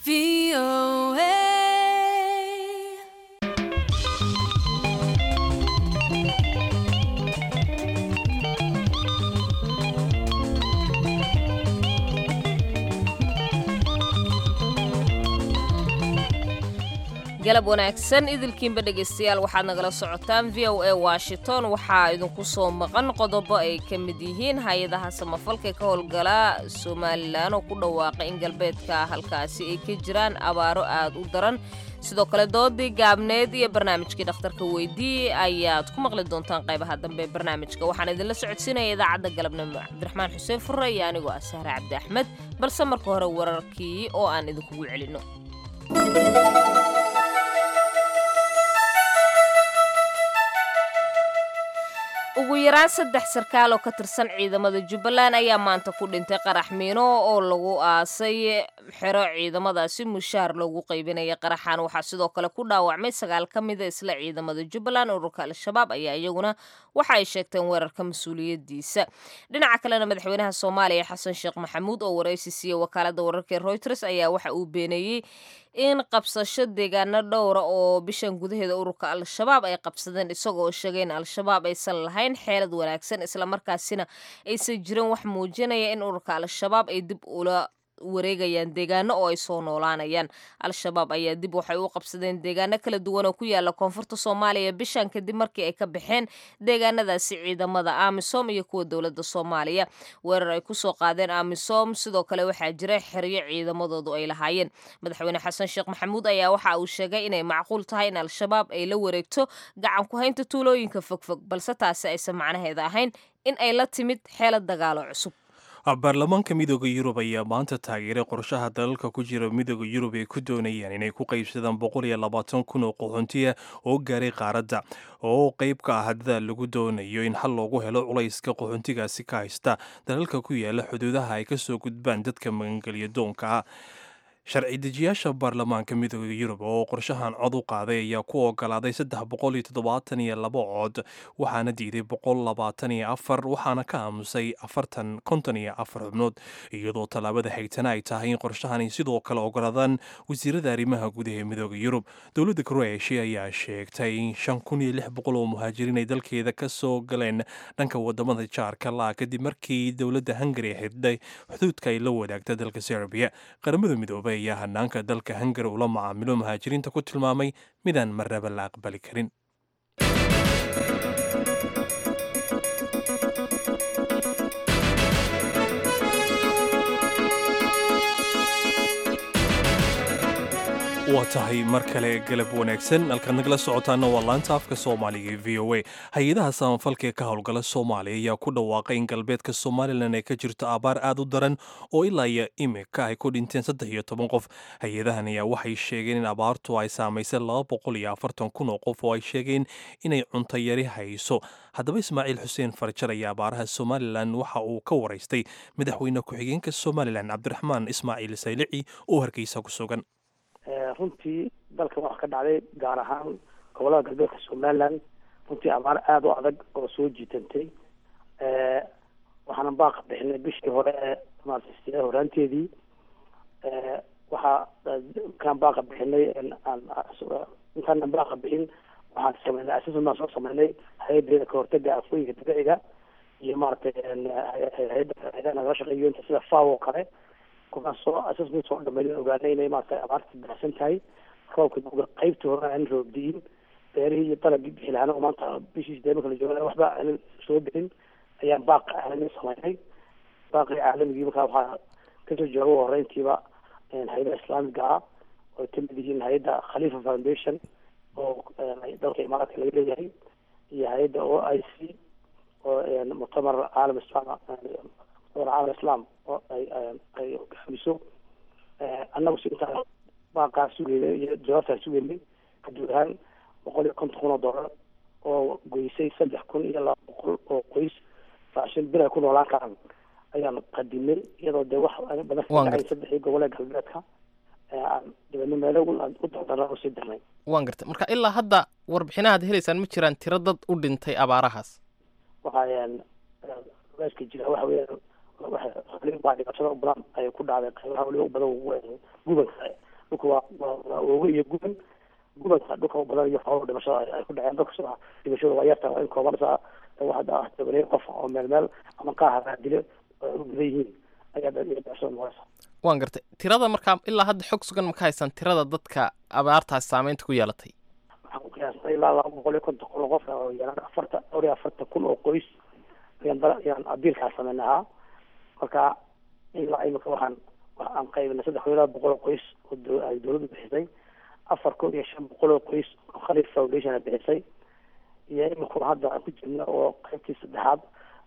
galab wanaagsan idilkiinba dhegaystayaal waxaad nagala socotaan VOA Washington waxaa idinku soo maqan qodobo ay ka mid yihiin hay-adaha samafalka ka howlgala Somaliland oo ku dhawaaqay in galbeedka halkaasi ay ka jiraan abaaro aad u daran sidoo kale doodii gaabneed iyo barnaamijkii dhakhtarka weydii ayaad ku maqli doontaan qaybaha dambe ee barnaamijka waxaan idinla socodsiinaya idaacadda galabnimo cabdiraxmaan xuseen furre iyo anigoo ah Sahra Cabdi Axmed balse marka hore wararkii oo aan idinkugu celino ugu yaraan 3 sarkaal oo ka tirsan ciidamada Jubbaland ayaa maanta ku dhintay qarax miino oo lagu aasay xero ciidamadaasi mushaar lagu qaybinaya qaraxan waxa sidoo kale ku dhaawacmay 9 kamid ah isla ciidamada Jubbaland ururka al-shabaab ayaa iyaguna waxa ay sheegteen weerarka mas'uuliyadiisa dhinaca kalena madaxweynaha Soomaaliya Xasan Sheekh Maxamuud oo wareysi siiyay wakaalada wararka Reuters ayaa waxa uu beenayay in qabsasho deegaano dhowr oo bishan gudaheeda ururka al-shabaab ay qabsadeen isagoo sheegay in al-shabaab aysan lahayn xeelad wanaagsan isla markaasina aysan jirin wax muujinaya in ururka al-shabaab ay dib ula wareegayaan deegaano oo ay soo noolaanayaan al-shabaab ayaa dib waxay u qabsadeen deegaano kala duwan oo ku yaala koonfurta Soomaaliya bishan kadib markii ay ka baxeen deegaanadaasi ciidamada AMISOM iyo kuwa dawladda Soomaaliya weerar ay ku soo qaadeen AMISOM sidoo kale waxaa jira xiriyo ciidamadoodu ay lahaayeen madaxweyne Xasan Sheekh Maxamuud ayaa waxa uu sheegay inay macquul tahay in al-shabaab ay la wareegto gacan ku haynta tuulooyinka fogfog balse taasi aysan macnaheeda ahayn in ay la timid xeelad dagaalo cusub baarlamaanka midooda Yurub ayaa maanta taageeray qorshaha dalalka ku jira midooda Yurub ee ku doonayaan inay ku qaybsadaan 120,000 oo qaxoontiya oo gaaray qaaradda oo qayb ka ah dadaal lagu doonayo in xal loogu helo culayska qaxoontigaasi ka haysta dalalka ku yaala xuduudaha ay ka soo gudbaan dadka magangelyo doonka ah sharci dejiyaasha baarlamaanka midooda Yurub oo qorshahan cod u qaaday ayaa ku ogolaaday 372 cod waxaana diiday 124 waxaana ka aamusay 54 xubnood iyadoo talaabada xigtana ay tahay in qorshahani sidoo kale ogolaadaan wasiirada arrimaha gudaha midooda Yurub dowladda Croatia ayaa sheegtay in 5600 oo muhaajiriin ay dalkeeda ka soo galeen dhanka wadamada jaarka la kadib markii dowladda Hungary xidhay xuduudka ay la wadaagta dalka Serbia qaramada midoobay ayaa hanaanka dalka Hungary ula macaamilo muhaajiriinta ku tilmaamay midaan marnaba la aqbali karin waa tahay mar kale galab wanaagsan halkaad nagala socotaana waa laanta afka Soomaaliga ee VOA hay-adaha samafalka ka howlgala Soomaaliya ayaa ku dhawaaqay in galbeedka Somaliland ay ka jirto abaar aad u daran oo ilaa iyo imika ay ku dhinteen 13 qof hay-adahan ayaa waxay sheegeen in abaartu ay saamaysay 240,000 oo qof oo ay sheegeen inay cunto yari hayso haddaba Ismaaciil Xuseen Farjar ayaa abaaraha Somaliland waxa uu ka wareystay madaxweyne ku-xigeenka Somaliland Cabdiraxmaan Ismaaciil Saylici oo hargeysa ku sugan runtii dalkan wax ka dhacday gaar ahaan gobolada galbeedka Somaliland runtii abaar aad u adag oo soo jiitantay waxaan baaq bixinay bishii hore maartay horaanteedii waxa kan baaq bixinay intaan baaq bixin waxaan sameynay asasna soo sameynay hay'adda ka hortagga afooyinka dabiiciga iyo maartay hay'adda naga shaqeeyo inta sida FAO kale kuna soo asasna soo dhameeyay ogaanay inay maartay abaarta baxsan tahay roobka duuga qaybta hore aan roobdiin beerihii iyo dalagii bixilaana oo maanta bishii deebanka kala jooga waxba aan soo bixin ayaan baaq caalami sameynay baaqi caalamiga markaa waxaa kasoo jooga horeyntiiba hay'adda islaamiga ah oo kamid yihiin hay'adda Khalifa Foundation oo dalka Imaaraadka laga leeyahay iyo hay'adda OIC oo mu'tamar caalam islam oo ay hamiso annagu si inta baaqaa sugayay iyo jawaabta sugayay guud ahaan $150,000 oo goysay 3,200 oo qoys faashin bila ku noolaan karaan ayaan qadimay iyadoo de wax badan ka saddex gobolka galbeedka dibadna meelo u dardaro si darnay waan gartay marka ilaa hadda warbixinaha heleysaan ma jiraan tiro dad u dhintay abaarahaas waxaan waaska jira waxa weeyaan waxa dhibaatada badan ay ku dhacday qaybaha wali u badan gobolka dhulka waa ooga iyo guban gubanka dhulka badan iyo xoolo dhimashada ay ku dhaceen dadka dhimashada waa yarta in koobanaysa waxaa tobanay qof oo meel ama qaaha dilo u badan yihiin ayaa dhacsan noqonaysa waan gartay tirada markaa ilaa hadda xog sugan ma ka haysan tirada dadka abaartaas saameynta ku yeelatay waxaan ku qiyaasnay ilaa 250 kun oo qof oo yaraan 40 kun oo qoys ayaan abiilkaa samaynahaa marka ilaa imika waxaan qaybinay 300 oo qoys oo ay dowladdu bixisay 4,500 oo qoys oo Khalid Foundation ay bixisay iyo imika hadda aan ku jirno oo qaybtii saddexaad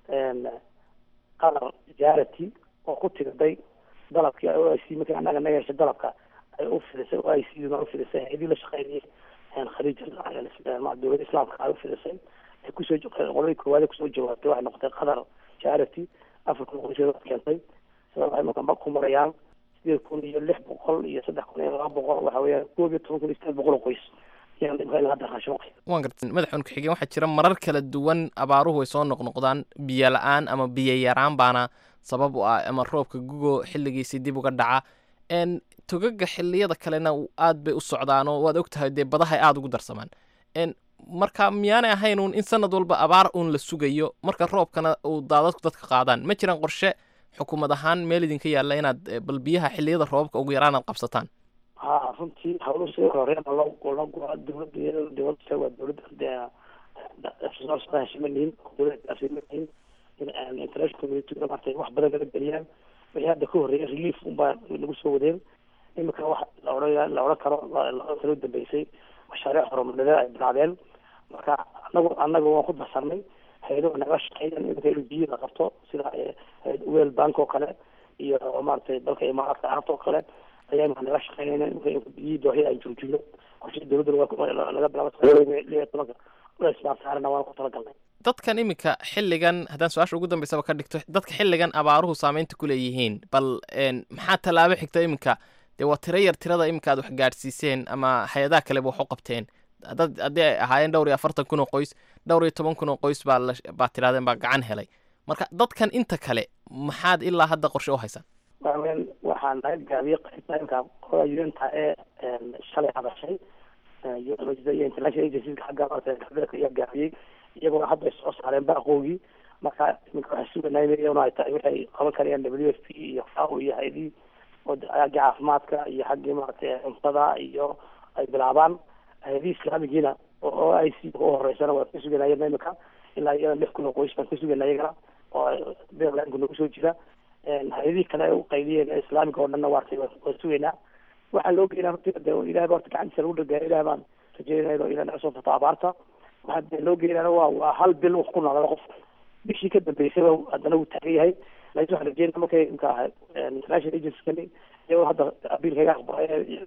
qarar charity oo ku tirday dalabkii OIC markii anaga naga heshay dalabka ay u fidisay OIC u fidisay idii la shaqeynayay Khalid dowladda islaamka ay u fidisay ay kusoo qolay koowaad kusoo jawaabtay waxay noqotay qarar charity Afrika qoysada keentay sabab ay markaa ku marayaan 8,600 iyo 3,200 waxa weeyaan 12,700 qoys yaan dhibka hadda raashin waan gartay madaxweyne ku-xigeen waxaa jira marar kala duwan abaaruhu way soo noqnoqdaan biyo la-aan ama biyo yaraan baana sabab u ah ama roobka gugo xilligiisii dib uga dhaca togaga xilliyada kalena aad bay u socdaanoo waad ogtahay dee badahay aada ugu darsamaan marka miyaanay ahayn uun in sanad walba abaar uun la sugayo marka roobkana uu daadadku dadka qaadaan ma jiraan qorshe xukuumad ahaan meel idinka yaalla inaad bal biyaha xilliyada roobabka ugu yaraan aad qabsataan runtii hawluhu sida horeen dowladda waa dowladda heshiimanihin dowladda heshiimanihin international community martay wax badan laga geliyaan wixii hadda ka horreeyay relief unbaa lagu soo wadeen imika wax la odhan karo loo dambeysay mashaariic horumarineed ay bilaabeen marka anagu waan ku darsanay hay'ado naga shaqeeyaan imika in biyo la qabto sida World Bank oo kale iyo maartay dalka Imaaraadka Carabta oo kale ayaa naga shaqeynayna imika biyo dooxi ay joojino qorshe dowladda laga bilaabo waan ku talagalnay dadkan imika xilligan haddaan su-aasha ugu dambeysaba ka dhigto dadka xilligan abaaruhu saameynta ku leeyihiin bal maxaa tallaabo xigta imika dee waa tiro yar tirada imika aad wax gaadhsiiseen ama hay-adaha kaleba wax u qabteen haddii ay ahaayeen 40 kun oo qoys 10 kun oo qoys baa tiraadeen baa gacan helay marka dadkan inta kale maxaad ilaa hadda qorshe u haysaan waxaan naga gaabiyey qaybta imika qolada ee shalay hadashay iyo international agencies xagga ayaa gaabiyey iyagoo hadda soo saareen baaqoogii marka iminka waxay suganayna ay tahay waxay qaban karayaan WFP iyo FAO iyo hay'adii oo xagga caafimaadka iyo xagga maaragtay cuntada iyo ay bilaabaan hay'adii islaamigiina oo OIC oo horeysana waa ka suganayeen iminka ilaa iyo 6 kun oo qoys baan ka suganayeen oo beerland nagu soo jira hay'adii kale u qaydiyeen islaamiga oo dhanna waa sugaynaa waxaa loo geynaa ilaahay baa gacantiisa lagu dhagaa ilaahay baan rajeynayno inaan soo fata abaarta waxaa loo geynana waa hal bil wax ku noolada qof bishii ka dambeysay haddana wuu taagan yahay laakiin waxaan rajeynaa markay imka international agency iyagoo hadda abiilkaga aqbalay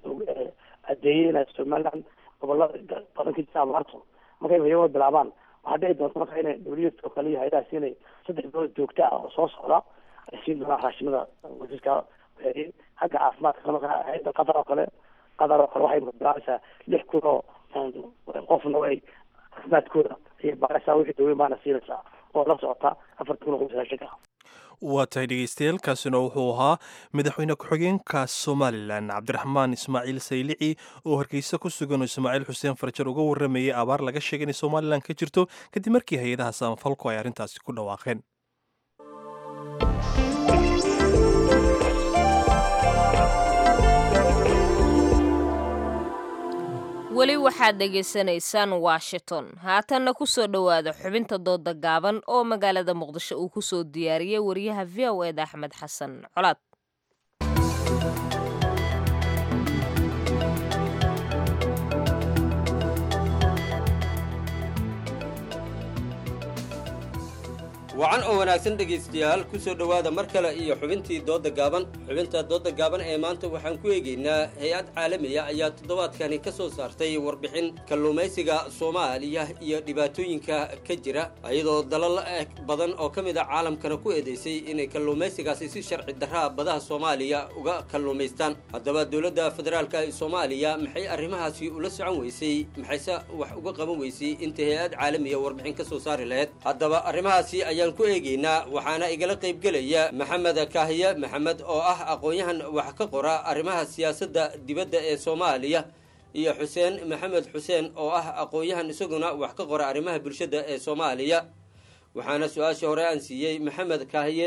adeeyey inay Somaliland gobolada badan ka jira abaarto markay iyagoo bilaabaan waxaa dhici doonta marka inay WFP oo kale iyo hay'adaha siinay 3 bilood joogto ah oo soo socda ay siin doonaan raashinada wasiirka xagga caafimaadka marka hay'adda qatar oo kale waxay bilaabeysaa 6 kun oo qofna ay caafimaadkooda iyo baaraysaa wixii dawlad baana siinaysaa oo la socota 4 kun oo qoys raashinka waa tahay dhegeystayaal kaasina wuxuu ahaa madaxweyne ku-xigeenka Somaliland Cabdiraxmaan Ismaaciil Saylici oo hargeysa ku sugan oo Ismaaciil Xuseen Farjar uga waramayay abaar laga sheegay in Somaliland ka jirto kadib markii hay'adaha samafalku ay arrintaasi ku dhawaaqeen weli waxaad dhegaysanaysaan Washington haatanna ku soo dhowaada xubinta dooda gaaban oo magaalada Muqdisho uu ku soo diyaariyay wariyaha VOA Axmed Xasan Colaad wacan oo wanaagsan dhegaystayaal ku soo dhowaada mar kale iyo xubintii dooda gaaban xubinta dooda gaaban ee maanta waxaan ku eegaynaa hay-ad caalamiya ayaa toddobaadkani ka soo saartay warbixin kalluumaysiga Soomaaliya iyo dhibaatooyinka ka jira iyadoo dalal badan oo ka mid ah caalamkana ku eedeysay inay kalluumaysigaasi si sharci darra badaha Soomaaliya uga kalluumaystaan haddaba dowladda federaalka ee Soomaaliya maxay arrimahaasi ula socon weysay maxayse wax uga qaban weysay inta hay-ad caalamiya warbixin ka soo saari lahayd haddaba arrimahaasi ayaan ku eegaynaa waxaana igala qaybgelaya maxamed kaahiye maxamed oo ah aqoon-yahan wax ka qora arrimaha siyaasadda dibadda ee soomaaliya iyo xuseen maxamed xuseen oo ah aqoon-yahan isaguna wax ka qora arrimaha bulshada ee soomaaliya waxaana su-aashii hore aan siiyey maxamed kaahiye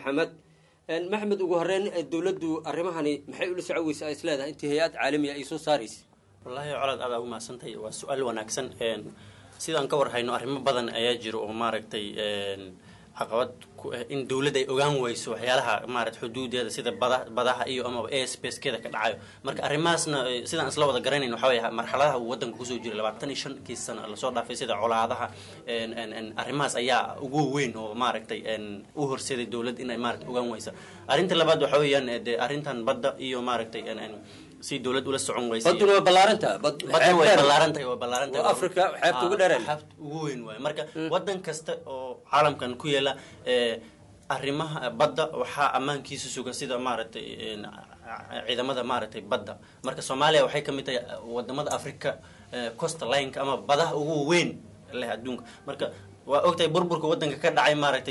maxamed ugu horeyn dowladdu arrimahani maxay ula socoweysaa is leedahay intii hay-ad caalamiya ay soo saaraysa wallaahi colaad aad ugu mahadsantahay waa su-aal wanaagsan sidaan ka war hayno arrimo badan ayaa jiro oo maaragtay caqabad ku ah in dowladda ay ogaan weyso waxyaalaha maaragtay xuduudeeda sida badaha iyo amaba airspacekeeda ka dhacayo marka arrimahaasna sidaan isla wada garanayno waxaa weeye marxaladaha uu waddanka kusoo jiray 25 sano lasoo dhaafay sida colaadaha arrimahaas ayaa ugu weyn oo maaragtay u horseeday dowladda inay maaragtay ogaan weyso arrinta labaad waxaa weeyaan dee arrintan badda iyo maaragtay si dowlad ula socon weysay baduna waa ballaaranta badda way ballaarantay afrika xeebta ugu dheereen xeebta ugu weyn waaye marka waddan kasta oo caalamkan ku yaala arrimaha badda waxaa ammaankiisa suga sida maaragtay ciidamada maaragtay badda marka Soomaaliya waxay ka mid tahay wadamada Afrika coastal line ama badaha ugu weyn leh adduunka marka waa ogtahay burburka waddanka ka dhacay maaragtay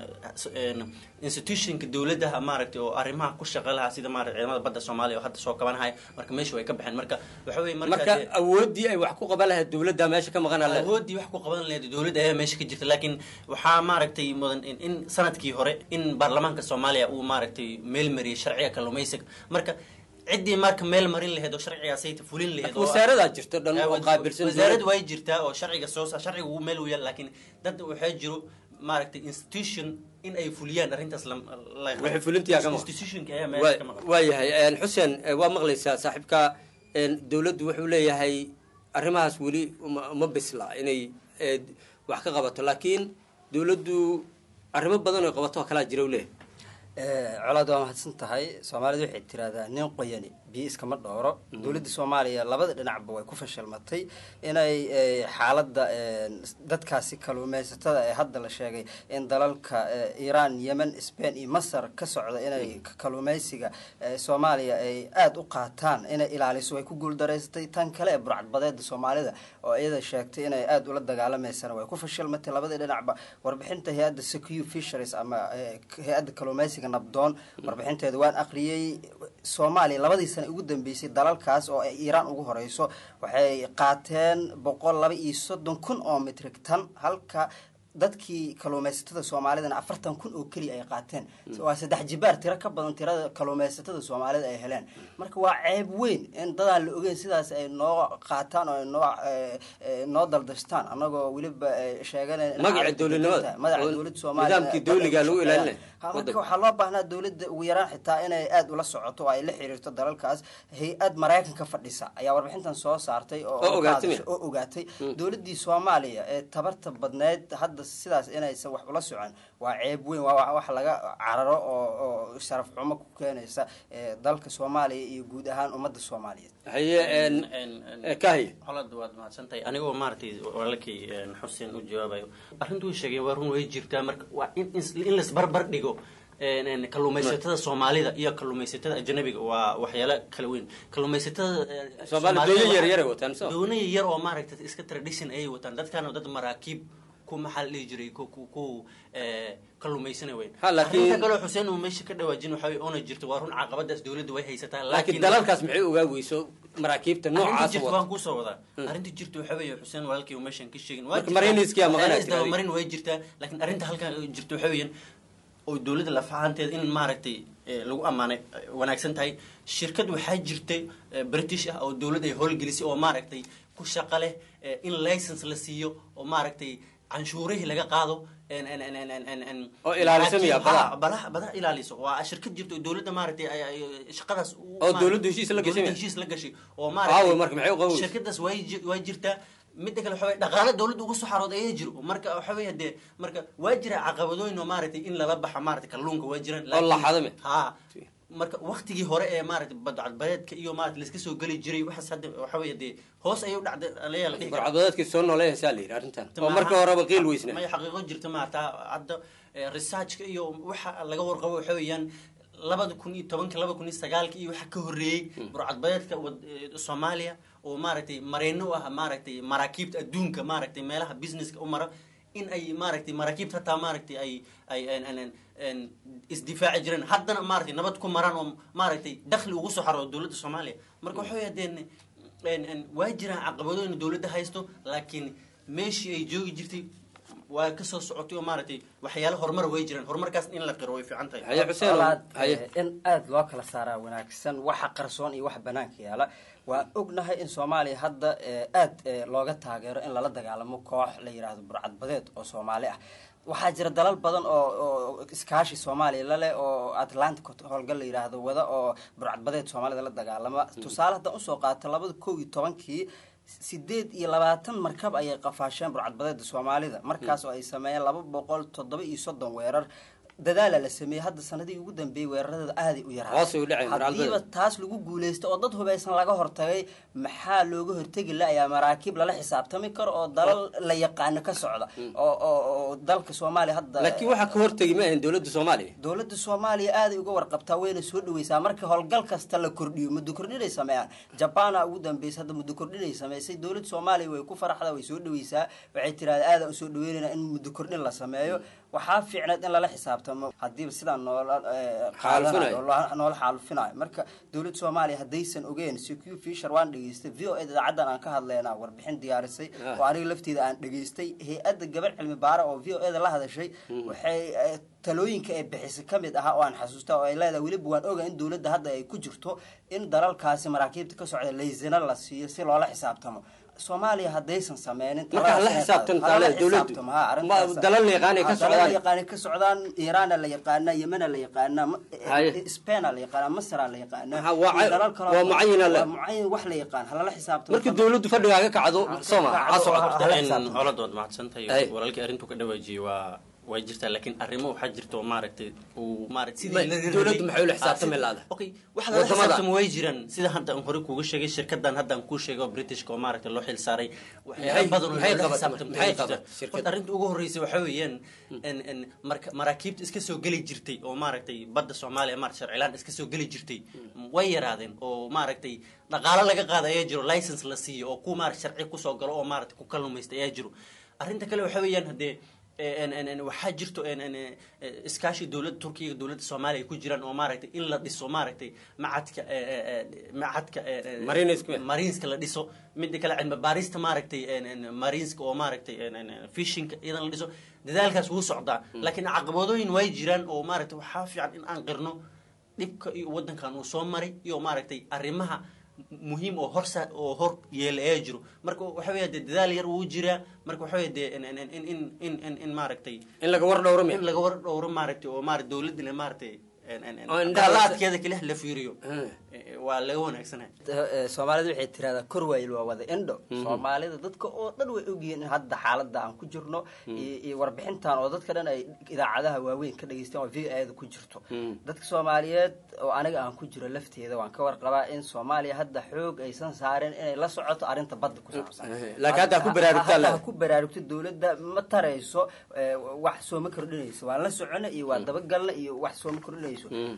institutionka dowladda maaragtay oo arrimaha ku shaqalaha sida maaragtay ciidamada badda Soomaaliya oo hadda soo kabanaya marka meesha way ka baxeen marka waxa weey marka awoodii ay wax ku qaban lahayd dowladda meesha ka maqan lahayd awoodii wax ku qaban lahayd dowladda ayaa meesha ka jirta laakiin waxaa maaragtay mudan in sanadkii hore in baarlamaanka Soomaaliya uu maaragtay meel mariyay sharciga kalluumaysiga marka ciddii marka meel marin lahayd oo sharcigaasay fulin lahayd oo wasaarada jirto dhan oo qaabilsan wasaarad way jirtaa oo sharciga soo sharciga uu meel u yaal laakiin dad waxay jiro maaragtay institution in ay fuliyaan arrintaas la waxay fulintiyaa kama institutionka ayaa meesha ka maqan waayahay xuseen waa maqlaysaa saaxiibka dowladdu wuxuu leeyahay arrimahaas weli ma bisla inay wax ka qabato laakiin dowladdu arrimo badan oo qabato kala jira u leeyahay colaad waa mahadsan tahay soomaalidu waxay tiraahdaa nin qoyani biyo iskama dhooro dowladda soomaaliya labada dhinacba way ku fashilmatay inay xaaladda dadkaasi kalluumaysatada ee hadda la sheegay in dalalka iiraan yemen spain iyo masar ka socda inay kalluumaysiga soomaaliya ay aada u qaataan inay ilaaliso way ku guuldareysatay tan kale ee burcadbadeeda soomaalida oo iyada sheegtay inay aada ula dagaalameysana way ku fashilmatay labada dhinacba warbixinta hay-adda secure fisheries ama hay-adda kalluumaysiga nabdoon warbixinteeda waan aqriyay Soomaaliya labadii sano ugu dambeysay dalalkaas oo ay Iiraan ugu horeyso waxay qaateen 132,000 oo metric tan halka dadkii kalluumaysatada Soomaalida 40,000 oo kaliya ay qaateen waa 3 jibaar tiro ka badan tirada kalluumaysatada Soomaalida ay heleen marka waa ceeb weyn in dadaan la ogeyn sidaas ay noo qaataan oo noo daldashtaan anagoo waliba sheeganay magaca dowladnimada Soomaaliya nidaamkii dawliga lagu ilaalinay marka waxaa loo baahnaa dowladda ugu yaraan xitaa inay aada ula socoto oo ay la xiriirto dalalkaas hay-ad Mareykanka fadhisa ayaa warbixintan soo saartay oo ogaatay dowladdii Soomaaliya ee tabarta badneed hadda sidaas inaysan wax ula socon waa ceeb weyn waa wax laga cararo oo sharaf xumo ku keenaysa dalka Soomaaliya iyo guud ahaan ummadda Soomaaliyeed kahay xalad waad mahadsantahay anigoo maartay walaalkay Xuseen u jawaabayo arrintu sheegay waa run way jirtaa marka waa in la isbarbar dhigo kalluumaysatada Soomaalida iyo kalluumaysatada ajnabiga waa waxyaalo kala weyn kalluumaysatada Soomaalida yar wataan doonay yar oo maaragtay iska tradition ay wataan dadkan dad maraakiib ku maxal jiray ku kalluumaysan weyn laakiin kale Xuseen uu meesha ka dhawaajin waxa ay ona jirto waa run caqabadaas dawladdu way haysataa laakiin dalalkaas maxay uga weyso maraakiibta noocaas waan ku soo wadaa arrinta jirto waxa weeye Xuseen walaalkii uu meeshan ka sheegin waa mariniski ama qanaa marin way jirtaa laakiin arrinta halkan jirto waxa weeyaan oo dawladda la fahanteed in maaragtay lagu amaanay wanaagsan tahay shirkad waxaa jirtay British ah oo dawladda ay howlgelisay oo maaragtay ku shaqo leh in license la siiyo oo maaragtay canshuurihii laga qaado oo ilaalisamaya badaha ilaaliso waa shirkad jirto oo dawladda maaragtay shaqadaas oo dawladdu heshiis la gashay oo maaragtay shirkadaas way jirtaa midda kale waxa dhaqaale dawladdu uga soo xarooday ay jiro marka waxa weeye de marka waa jira caqabadooyin oo maaragtay in lala baxo maaragtay kalluunka waa jiraan laakiin marka waqtigii hore ee maaragtay badcadbadeedka iyo maaragtay la iska soo gali jiray waxaas hadda waxa weeye de hoos ayuu dhacday la dhihi badcadbadeedka soo nooleeyay la yiri arrintan oo marka horeba qiil weysna ma xaqiiqo jirta maarta hadda researchka iyo waxa laga warqabo waxa weeyaan 2010 iyo waxa ka horeeyay badcadbadeedka Soomaaliya oo maaragtay mareeno ah maaragtay maraakiibta adduunka maaragtay meelaha businesska u mara in ay maaragtay maraakiibta hataa maaragtay ay isdifaaci jireen haddana maaragtay nabad ku maraan oo maaragtay dakhli ugu soo xaro dowladda soomaaliya marka waxa weeye deen waa jiraan caqabado in dowladda haysto laakiin meeshii ay joogi jirtay waa ka soo socotay oo maaragtay waxyaalo horumar way jiraan horumarkaas in la qiro way fiican tahay in aad loo kala saaraa wanaagsan waxa qarsoon iyo waxa banaanka yaala waan ognahay in soomaaliya hadda aad looga taageero in lala dagaalamo koox la yiraahdo burcadbadeed oo soomaali ah waxaa jira dalal badan oo iskaashi soomaaliya laleh oo atlantic howlgal la yiraahdo wada oo burcadbadeed soomaalida la dagaalama tusaale haddaan usoo qaato 2011 8 markab ayay qafaasheen burcadbadeeda soomaalida markaas oo ay sameeyeen 237 weerar dadaala la sameeyay hadda sanadii ugu dambeeyay weerarada aad u yaraaday hadiiba taas lagu guuleystay oo dad hubaysan laga hortagay maxaa looga hortagi lahayaa maraakiib lala xisaabtami karo oo dalal la yaqaan ka socda oo dalka Soomaaliya hadda laakiin waxa ka hortagi ma ahan dowladda Soomaaliya aad uga warqabtaa wayna soo dhaweysaa marka howlgal kasta la kordhiyo muddo kordhinay sameeyaan Japan ugu dambeysay hadda muddo kordhinay sameysay dowladda Soomaaliya way ku faraxdaa way soo dhaweysaa waxay tiraahdaa aad u soo dhaweynayna in muddo kordhin la sameeyo waxaa fiicnad in lala xisaabtamo hadii sidaan noola xaalufinayo marka dowladda Soomaaliya hadaysan ogeyn CQ Fisher waan dhageystay VOA idaacaddan aan ka hadlaynaa warbixin diyaarisay oo aniga lafteeda aan dhageystay hay'adda gabar cilmi baara oo VOA la hadashay waxay talooyinka ay bixisay kamid ah oo aan xasuustaa oo ay leedahay waliba waan ogaa in dowladda hadda ay ku jirto in dalalkaasi maraakiibta ka socda leysina la siiyo si loola xisaabtamo Soomaaliya hadaysan sameeynin marka la xisaabtan dowladdu dalal yaqaan ka socdaan Iran la yaqaan Yemen la yaqaan Spain la yaqaan Masar la yaqaan dalal kale waa mucayin wax la yaqaan hala xisaabtan marka dowladdu fadhigaaga kacdo Soomaaliya holadood maadsantahay walaalkii arintu ka dhawaajiyay waa way jirtaa laakiin arrimo waxa jirto maaragtay oo maaragtay sidii dowladdu maxay u xisaabtami lahayd okay waxa la xisaabtamo way jiraan sida hadda aan hore kuuga sheegay shirkadan hadda aan ku sheego British ko maaragtay loo xil saaray waxyaabo badan oo maxay qaban shirkadda arinta ugu horeysay waxa weeyaan in maraakiibta iska soo gali jirtay oo maaragtay badda Soomaaliya sharciyan iska soo gali jirtay way yaraadeen oo maaragtay dhaqaale laga qaadayo jiro license la siiyo oo ku maaragtay sharci ku soo galo oo maaragtay ku kalluumaystay ayaa jiro arinta kale waxa weeyaan hadee waxaa jirto iskaashi dowladda Turkiga dowladda Soomaaliya ku jiraan oo maaragtay in la dhiso maaragtay macadka marineska la dhiso mid kale cilmi baarista maaragtay marineska oo maaragtay fishing idan la dhiso dadaalkaas wuu socdaa laakiin caqabadooyin way jiraan oo maaragtay waxa fiican in aan qirno dhibka iyo wadankan uu soo maray iyo maaragtay arrimaha muhiim oo hor yeelay jiro marka waxa weeye dadaal yar uu jira marka waxa weeye in maaragtay in laga war dhowro maaragtay oo maaragtay dawladda maaragtay dalaadkeeda kale la fiiriyo waa laga wanaagsanahay Soomaalida waxay tiraahdaa korwayl waa wada indho Soomaalida dadka oo dhan way ogyihiin hadda xaaladda aan ku jirno iyo warbixintan oo dadka dhan ay idaacadaha waaweyn ka dhageystaan oo VA-da ku jirto dadka Soomaaliyeed oo aniga aan ku jiro lafteeda waan ka warqabaa in Soomaaliya hadda xoog aysan saareen inay la socoto arinta badda ku saabsan laakiin hadda ku baraarugta dowladda ma tarayso wax soo ma kordhinayso waan la soconay iyo waa dabagalna iyo wax soo ma kordhinayso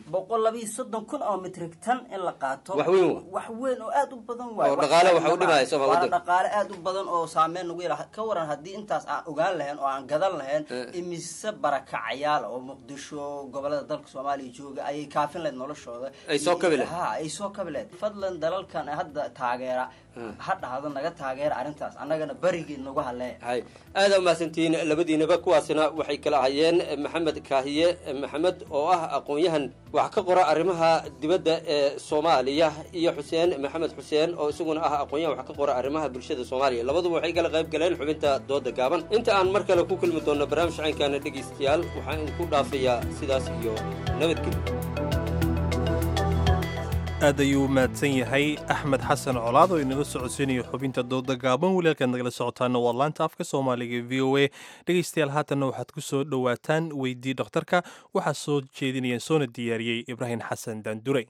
130 oo metric tan in la qaato wax weyn oo aad u badan waa dhaqaale waxa u dhimaayay Soomaaliya dhaqaale aad u badan oo saameyn ugu yeelay ka waran hadii intaas aan ogaan lahayn oo aan gadan lahayn imise barakacayaal oo Muqdisho gobolada dalka Soomaaliya jooga ay kaafin lahayd noloshooda ay soo kabileen fadlan dalalkan hadda taageera hadda naga taageera arintaas annagana barigii nagu halee aad u maasantiin labadiinaba kuwaasina waxay kala hayeen Maxamed Kaahiye Maxamed oo ah aqoon-yahan wax ka qora arrimaha dibadda ee Soomaaliya iyo Xuseen Maxamed Xuseen oo isaguna ah aqoon-yahan wax ka qora arrimaha bulshada Soomaaliya labaduba waxay kala qayb galeen xubinta dooda gaaban inta aan mar kale ku kulmi doono barnaamijkan dhageystayaal waxaan idinku dhaafayaa sidaas iyo nabadgelyo aad ayuu mahadsan yahay Axmed Xasan Colaad oo inaga socodsiinayo xubinta dooda gaaban wiilkan nagala socotaana waa laanta afka Soomaaliga VOA dhageystayaal haatan waxaad ku soo dhawaataan weydii dhakhtarka waxa soo jeedinayaan soona diyaariyay Ibrahim Xasan Dandure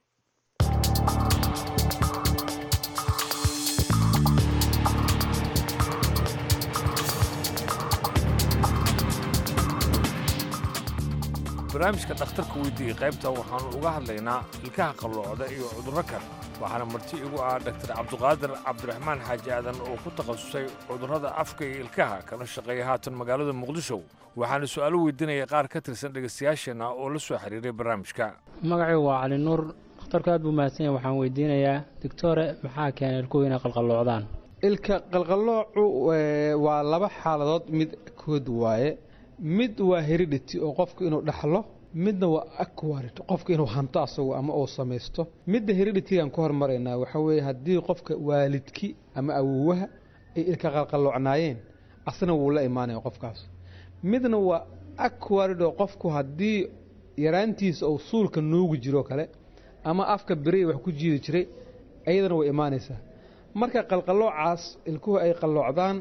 barnaamijka dhakhtarka weydii qaybta waxaanu uga hadlaynaa ilkaha qalloocda iyo cudurro kale waxaana marti igu ah dr cabdiqaadir cabdiraxmaan xaaji aadan oo ku takhasusay cudurrada afka iyo ilkaha kana shaqeeya haatan magaalada muqdisho waxaana su'aalo weydiinaya qaar ka tirsan dhegaystayaasheenna oo la soo xiriiray barnaamijka magacaygu waa cali nuur dhakhtarku aad buu mahadsan yahay waxaan weydiinayaa doctore maxaa keenay ilkuhu inay qalqalloocdaan ilka qalqalloocu waa laba xaaladood mid kood waaye mid waa heredity oo qofku inuu dhaxlo midna waa acquired qofku inuu hanto asagu ama uu samaysto midda heredity-gaan ka hormaraynaa waxa weeye haddii qofka waalidki ama awoowaha ay ilka qalqalloocnaayeen asna wuu la imaanaya qofkaas midna waa acquired oo qofku haddii yaraantiisa uu suulka nuugi jiro kale ama afka berey wax ku jiidi jiray ayadana way imaanaysaa marka qalqalloocaas ilkuhu ay qalloocdaan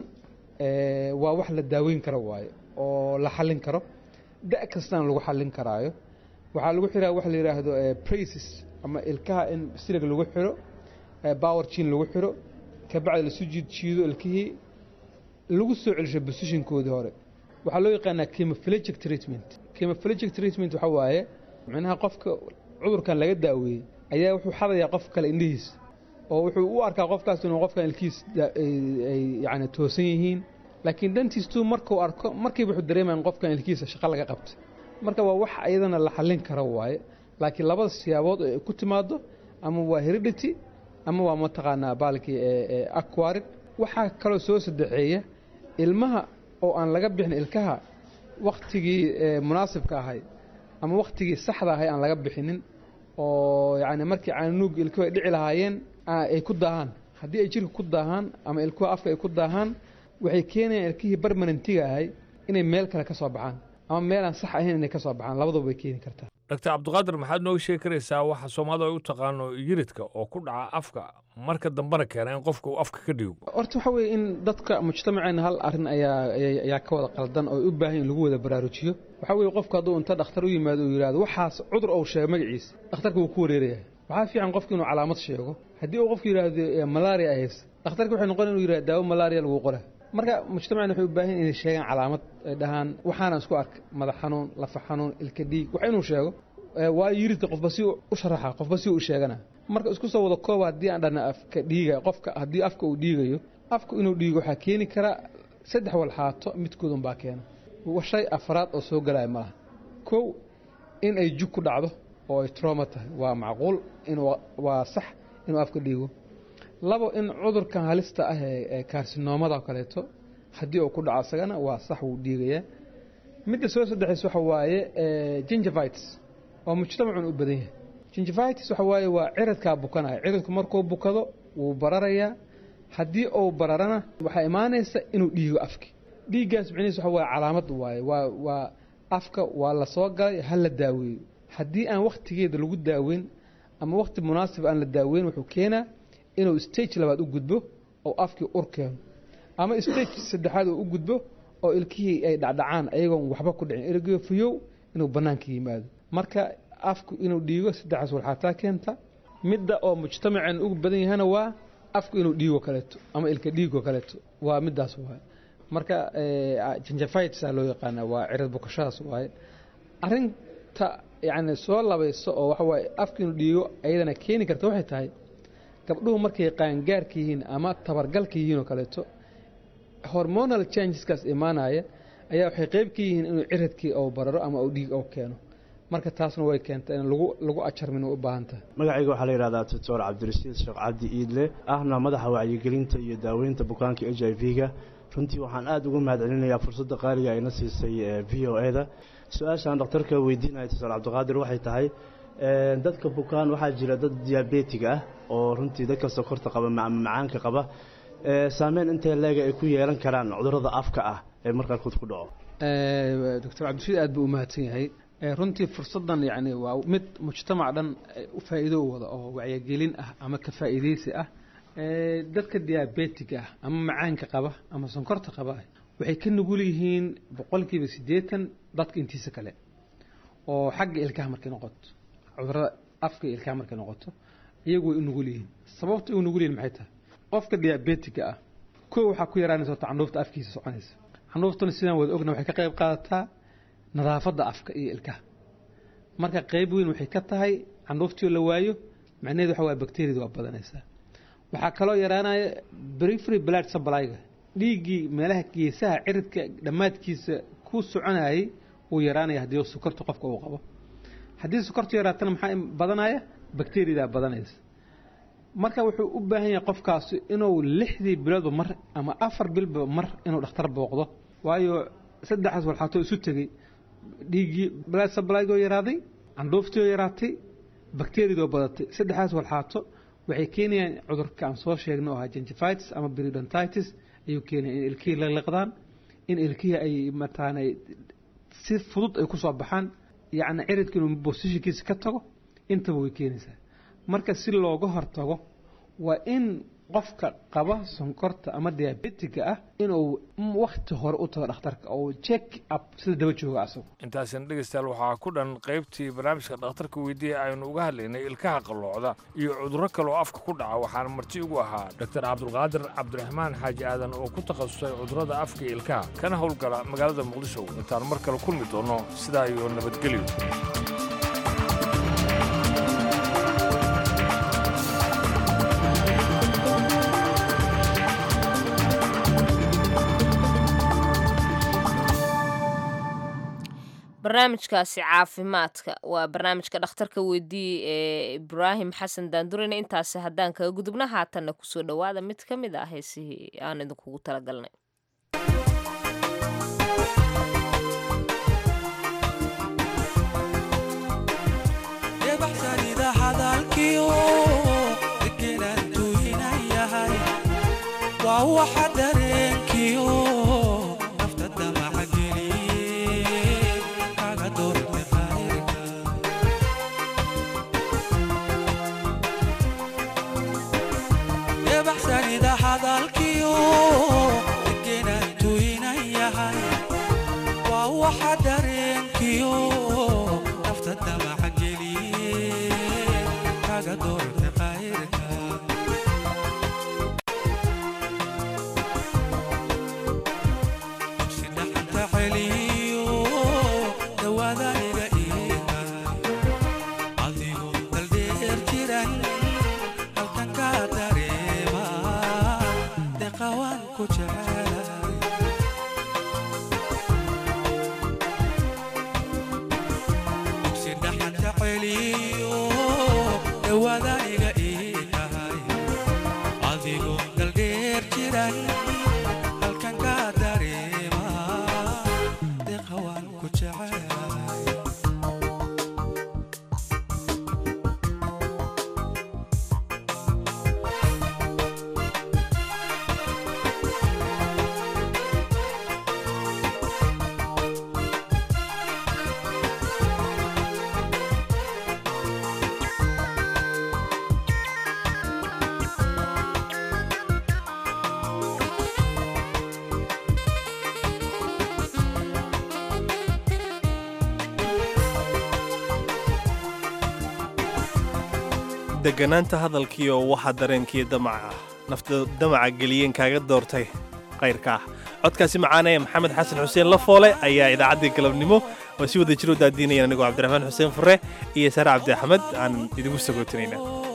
waa wax la daaweyn karo waaye oo la xallin karo da' kastana lagu xallin karaayo waxaa lagu xiraa wax la yidhaahdo braces ama ilkaha in silig lagu xiro power chin lagu xiro kabacdi lasu jiido ilkihii lagu soo celisho positionkoodii hore waxaa loo yaqaanaa chemophilegic treatment chemophilegic treatment waxa waaye micnaha qofka cudurkan laga daaweeyey ayaa wuxuu xadayaa qof kale indhihiisa oo wuxuu u arkaa qofkaas inuu qofkan ilkiis ay yani toosan yihiin laakiin dantiistuu markuu arko markiiba wuxuu dareemayaan qofkan ilkiisa shaqo laga qabtay marka waa wax ayadana la xallin karo waaye laakiin labada siyaabood ay ku timaado ama waa heredity ama waa mataqaanaa baalkii acquired waxaa kaloo soo saddexeeya ilmaha oo aan laga bixin ilkaha waktigii munaasibka ahay ama waktigii saxda ahay aan laga bixinin oo yani markii caanuug ilkuhu ay dhici lahaayeen ay ku daahaan haddii ay jirka ku daahaan ama ilkuha afka ay ku daahaan waxay keenayaan ilkihii barmanentiga ahay inay meel kale ka soo baxaan ama meel aan sax ahayn inay ka soo baxaan labaduba way keeni kartaa dr cabdiqaadir maxaad nooga sheegi karaysaa waxa soomaalidu ay u taqaano yiridka oo ku dhaca afka marka dambena keena in qofka uu afka ka dhigo horta waxa weeye in dadka mujtamaceena hal arrin ayaa ka wada qaldan oo u baahan in lagu wada baraarujiyo waxa weeye qofka hadduu inta dhakhtar u yimaado uu yidhaahdo waxaas cudur ou sheego magaciisa dhakhtarka wuu ku wareerayaa waxaa fiican qofka inuu calaamad sheego haddii uu qofku yidhaahdo malaria haysa dhakhtarka waxay noqon inuu yidhahdo daawo malaria lagu qora marka mujtamacna waxay u baahan inay sheegaan calaamad ay dhahaan waxaana isku ark madax xanuun lafa xanuun ilka dhiig wax inuu sheego waa yiridka qofba si u sharaxa qofba si u sheegana marka isku soo wada koob haddii aan dhana afka dhiiga qofka haddii afka uu dhiigayo afka inuu dhiigo waxaa keeni kara saddex walxaato midkoodun baa keena shay afraad oo soo galaya malaha kow in ay jug ku dhacdo oo ay trauma tahay waa macquul waa sax inuu afka dhiigo labo in cudurkan halista ah ee karsinoomada kaleeto haddii uu ku dhaco isagana waa sax wuu dhiigayaa midda soo saddexays waxa waaye gingivitis oo mujtamacun u badan yahay gingivitis waxa waaye waa ciridkaa bukanaya ciridku markuu bukado wuu bararayaa haddii uu bararana waxaa imaanaysa inuu dhiigo afki dhiiggaas micnihiis waxa waaye calaamad waaye waa afka waa la soo galay ha la daaweeyo haddii aan wakhtigeeda lagu daaweyn ama wakhti munaasib aan la daaweyn wuxuu keenaa inuu stage labaad u gudbo oo afkii ur keeno ama stage saddexaad uu u gudbo oo ilkihii ay dhacdhacaan ayagoon waxba ku dhicin ergeyo fuyow inuu bannaanka yimaado marka afku inuu dhiigo saddexaas walxaataa keenta midda oo mujtamaceen ugu badan yahana waa afku inuu dhiigo kaleeto ama ilka dhiigo kaleeto waa middaas waaye marka gingivitis loo yaqaana waa cirid bukashadaas waaye arrinta yacni soo labayso oo waxa waaye afku inuu dhiigo ayadana keeni karta waxay tahay gabdhuhu markay qaangaarka yihiin ama tabargalka yihiin oo kaleeto hormonal changeskaas imaanaya ayaa waxay qayb ka yihiin inuu ciridkii ou bararo ama uu dhiig ou keeno marka taasna way keenta in lagu ajarmin u baahan tahay magacayga waxaa la yidhahdaa doctor cabdirashiid sheekh cabdi iidle ahna madaxa wacyigelinta iyo daaweynta bukaanka h i v-ga runtii waxaan aada ugu mahadcelinayaa fursadda qaaliga ayna siisay v o e da su-aashaan dhakhtarka weydiinaya doctor cabdiqaadir waxay tahay dadka bukaan waxaa jira dad diabetig ah oo runtii dadka sokorta qaba ama macaanka qaba saameyn intee leega ay ku yeelan karaan cudurrada afka ah ee markaarkood ku dhaco doctor cabdirashiid aad buu u mahadsan yahay runtii fursaddan yacni waa mid mujtamac dhan u faa'iido u wada oo wacyigelin ah ama ka faa'iidaysi ah dadka diabetig ah ama macaanka qaba ama sonkorta qaba waxay ka nugul yihiin 80% dadka intiisa kale oo xagga ilkaha markay noqoto cudurrada afka ilkaha markay noqoto iyagu way u nugul yihiin sababta ay u nugul yihiin maxay tahay qofka diabetiga ah koo waxaa ku yaraanaysa candhuufta afkiisa soconaysa candhuuftuna sidaan wada ogna waxay ka qayb qaadataa nadaafadda afka iyo ilkaha marka qayb weyn waxay ka tahay candhuuftii la waayo macnaheedu waxa waaye bakteeriyada waa badanaysaa. waxaa kaloo yaraanaya periphery blood supply-ga dhiiggii meelaha geesaha ciridka dhammaadkiisa ku soconayay uu yaraanaya haddii sokorta qofka uu qabo. haddii sokortu yaraatana maxaa badanaya bakteeriyada badanaysa. marka wuxuu u baahan yahay qofkaas inuu 6 biloodba mar ama 4 bilba mar inuu dhakhtar booqdo, waayo saddexaas walxaato isu tegay dhiiggii blood supply-ga yaraaday, candhuuftii yaraatay, bakteeriyada badatay. saddexaas walxaato waxay keenayaan cudurka aan soo sheegno oo ah gingivitis ama periodontitis ayuu keenaya in ilkihii la liqdaan, in ilkihii ay mataanay si fudud ay ku soo baxaan, yacni ciridka inuu positionkiisa ka tago, intaba way keenaysaa. marka si looga hortago waa in qofka qaba sonkorta ama diabetiga ah inuu waqti hore u tago dhakhtarka oo check up sida daba jooga asagu. intaasina dhegeystayaal waxaa ku dhan qaybtii barnaamijka dhakhtarka weydiiya aynu uga hadlaynay ilkaha qalloocda iyo cudurro kale oo afka ku dhaca. waxaana marti ugu ahaa dr cabdulqaadir cabdiraxmaan xaaji aadan oo ku takhasusay cudurrada afka iyo ilkaha kana howlgala magaalada muqdisho. intaan mar kale kulmi doono sidaa iyo nabadgelyo. barnaamijkaasi caafimaadka waa barnaamijka dhakhtarka weydii ee ibraahim xasan daandurine. intaasi haddaan kaga gudubna haatanna kusoo dhowaada mid ka mid ah heesihii aan idinkugu talagalnay. deganaanta hadalkii oo waxaa dareenkii nafta damaca geliyeen kaaga doortay khayrka ah. codkaasi macaanee maxamed xasan xuseen Lafoole ayaa idaacaddii galabnimo oo si wada jiro daadiinayaan anigoo cabdiraxmaan xuseen fure iyo sare cabdi axmed aan idigu sagootinayna.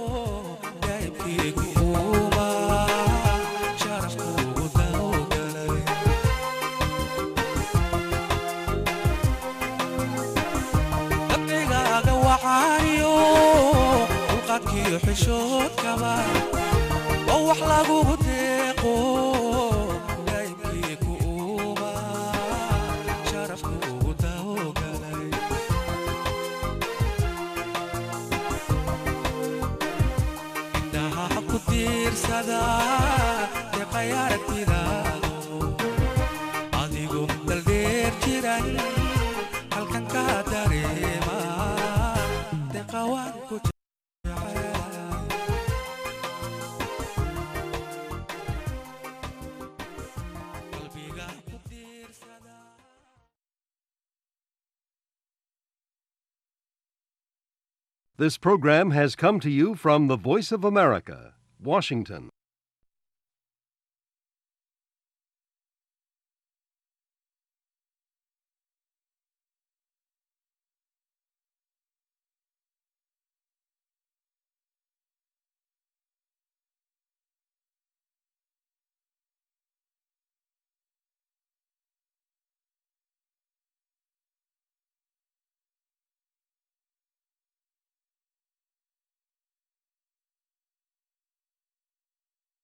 حشود كمان ووح لاغو ديقو دايمكي كوما شرفكو داوغالاي إنها حقو دير سادا يقيارك تيدادو عديقو دلدير جيران halkan ka dareema deqawaan ku This program has come to you from the Voice of America, Washington.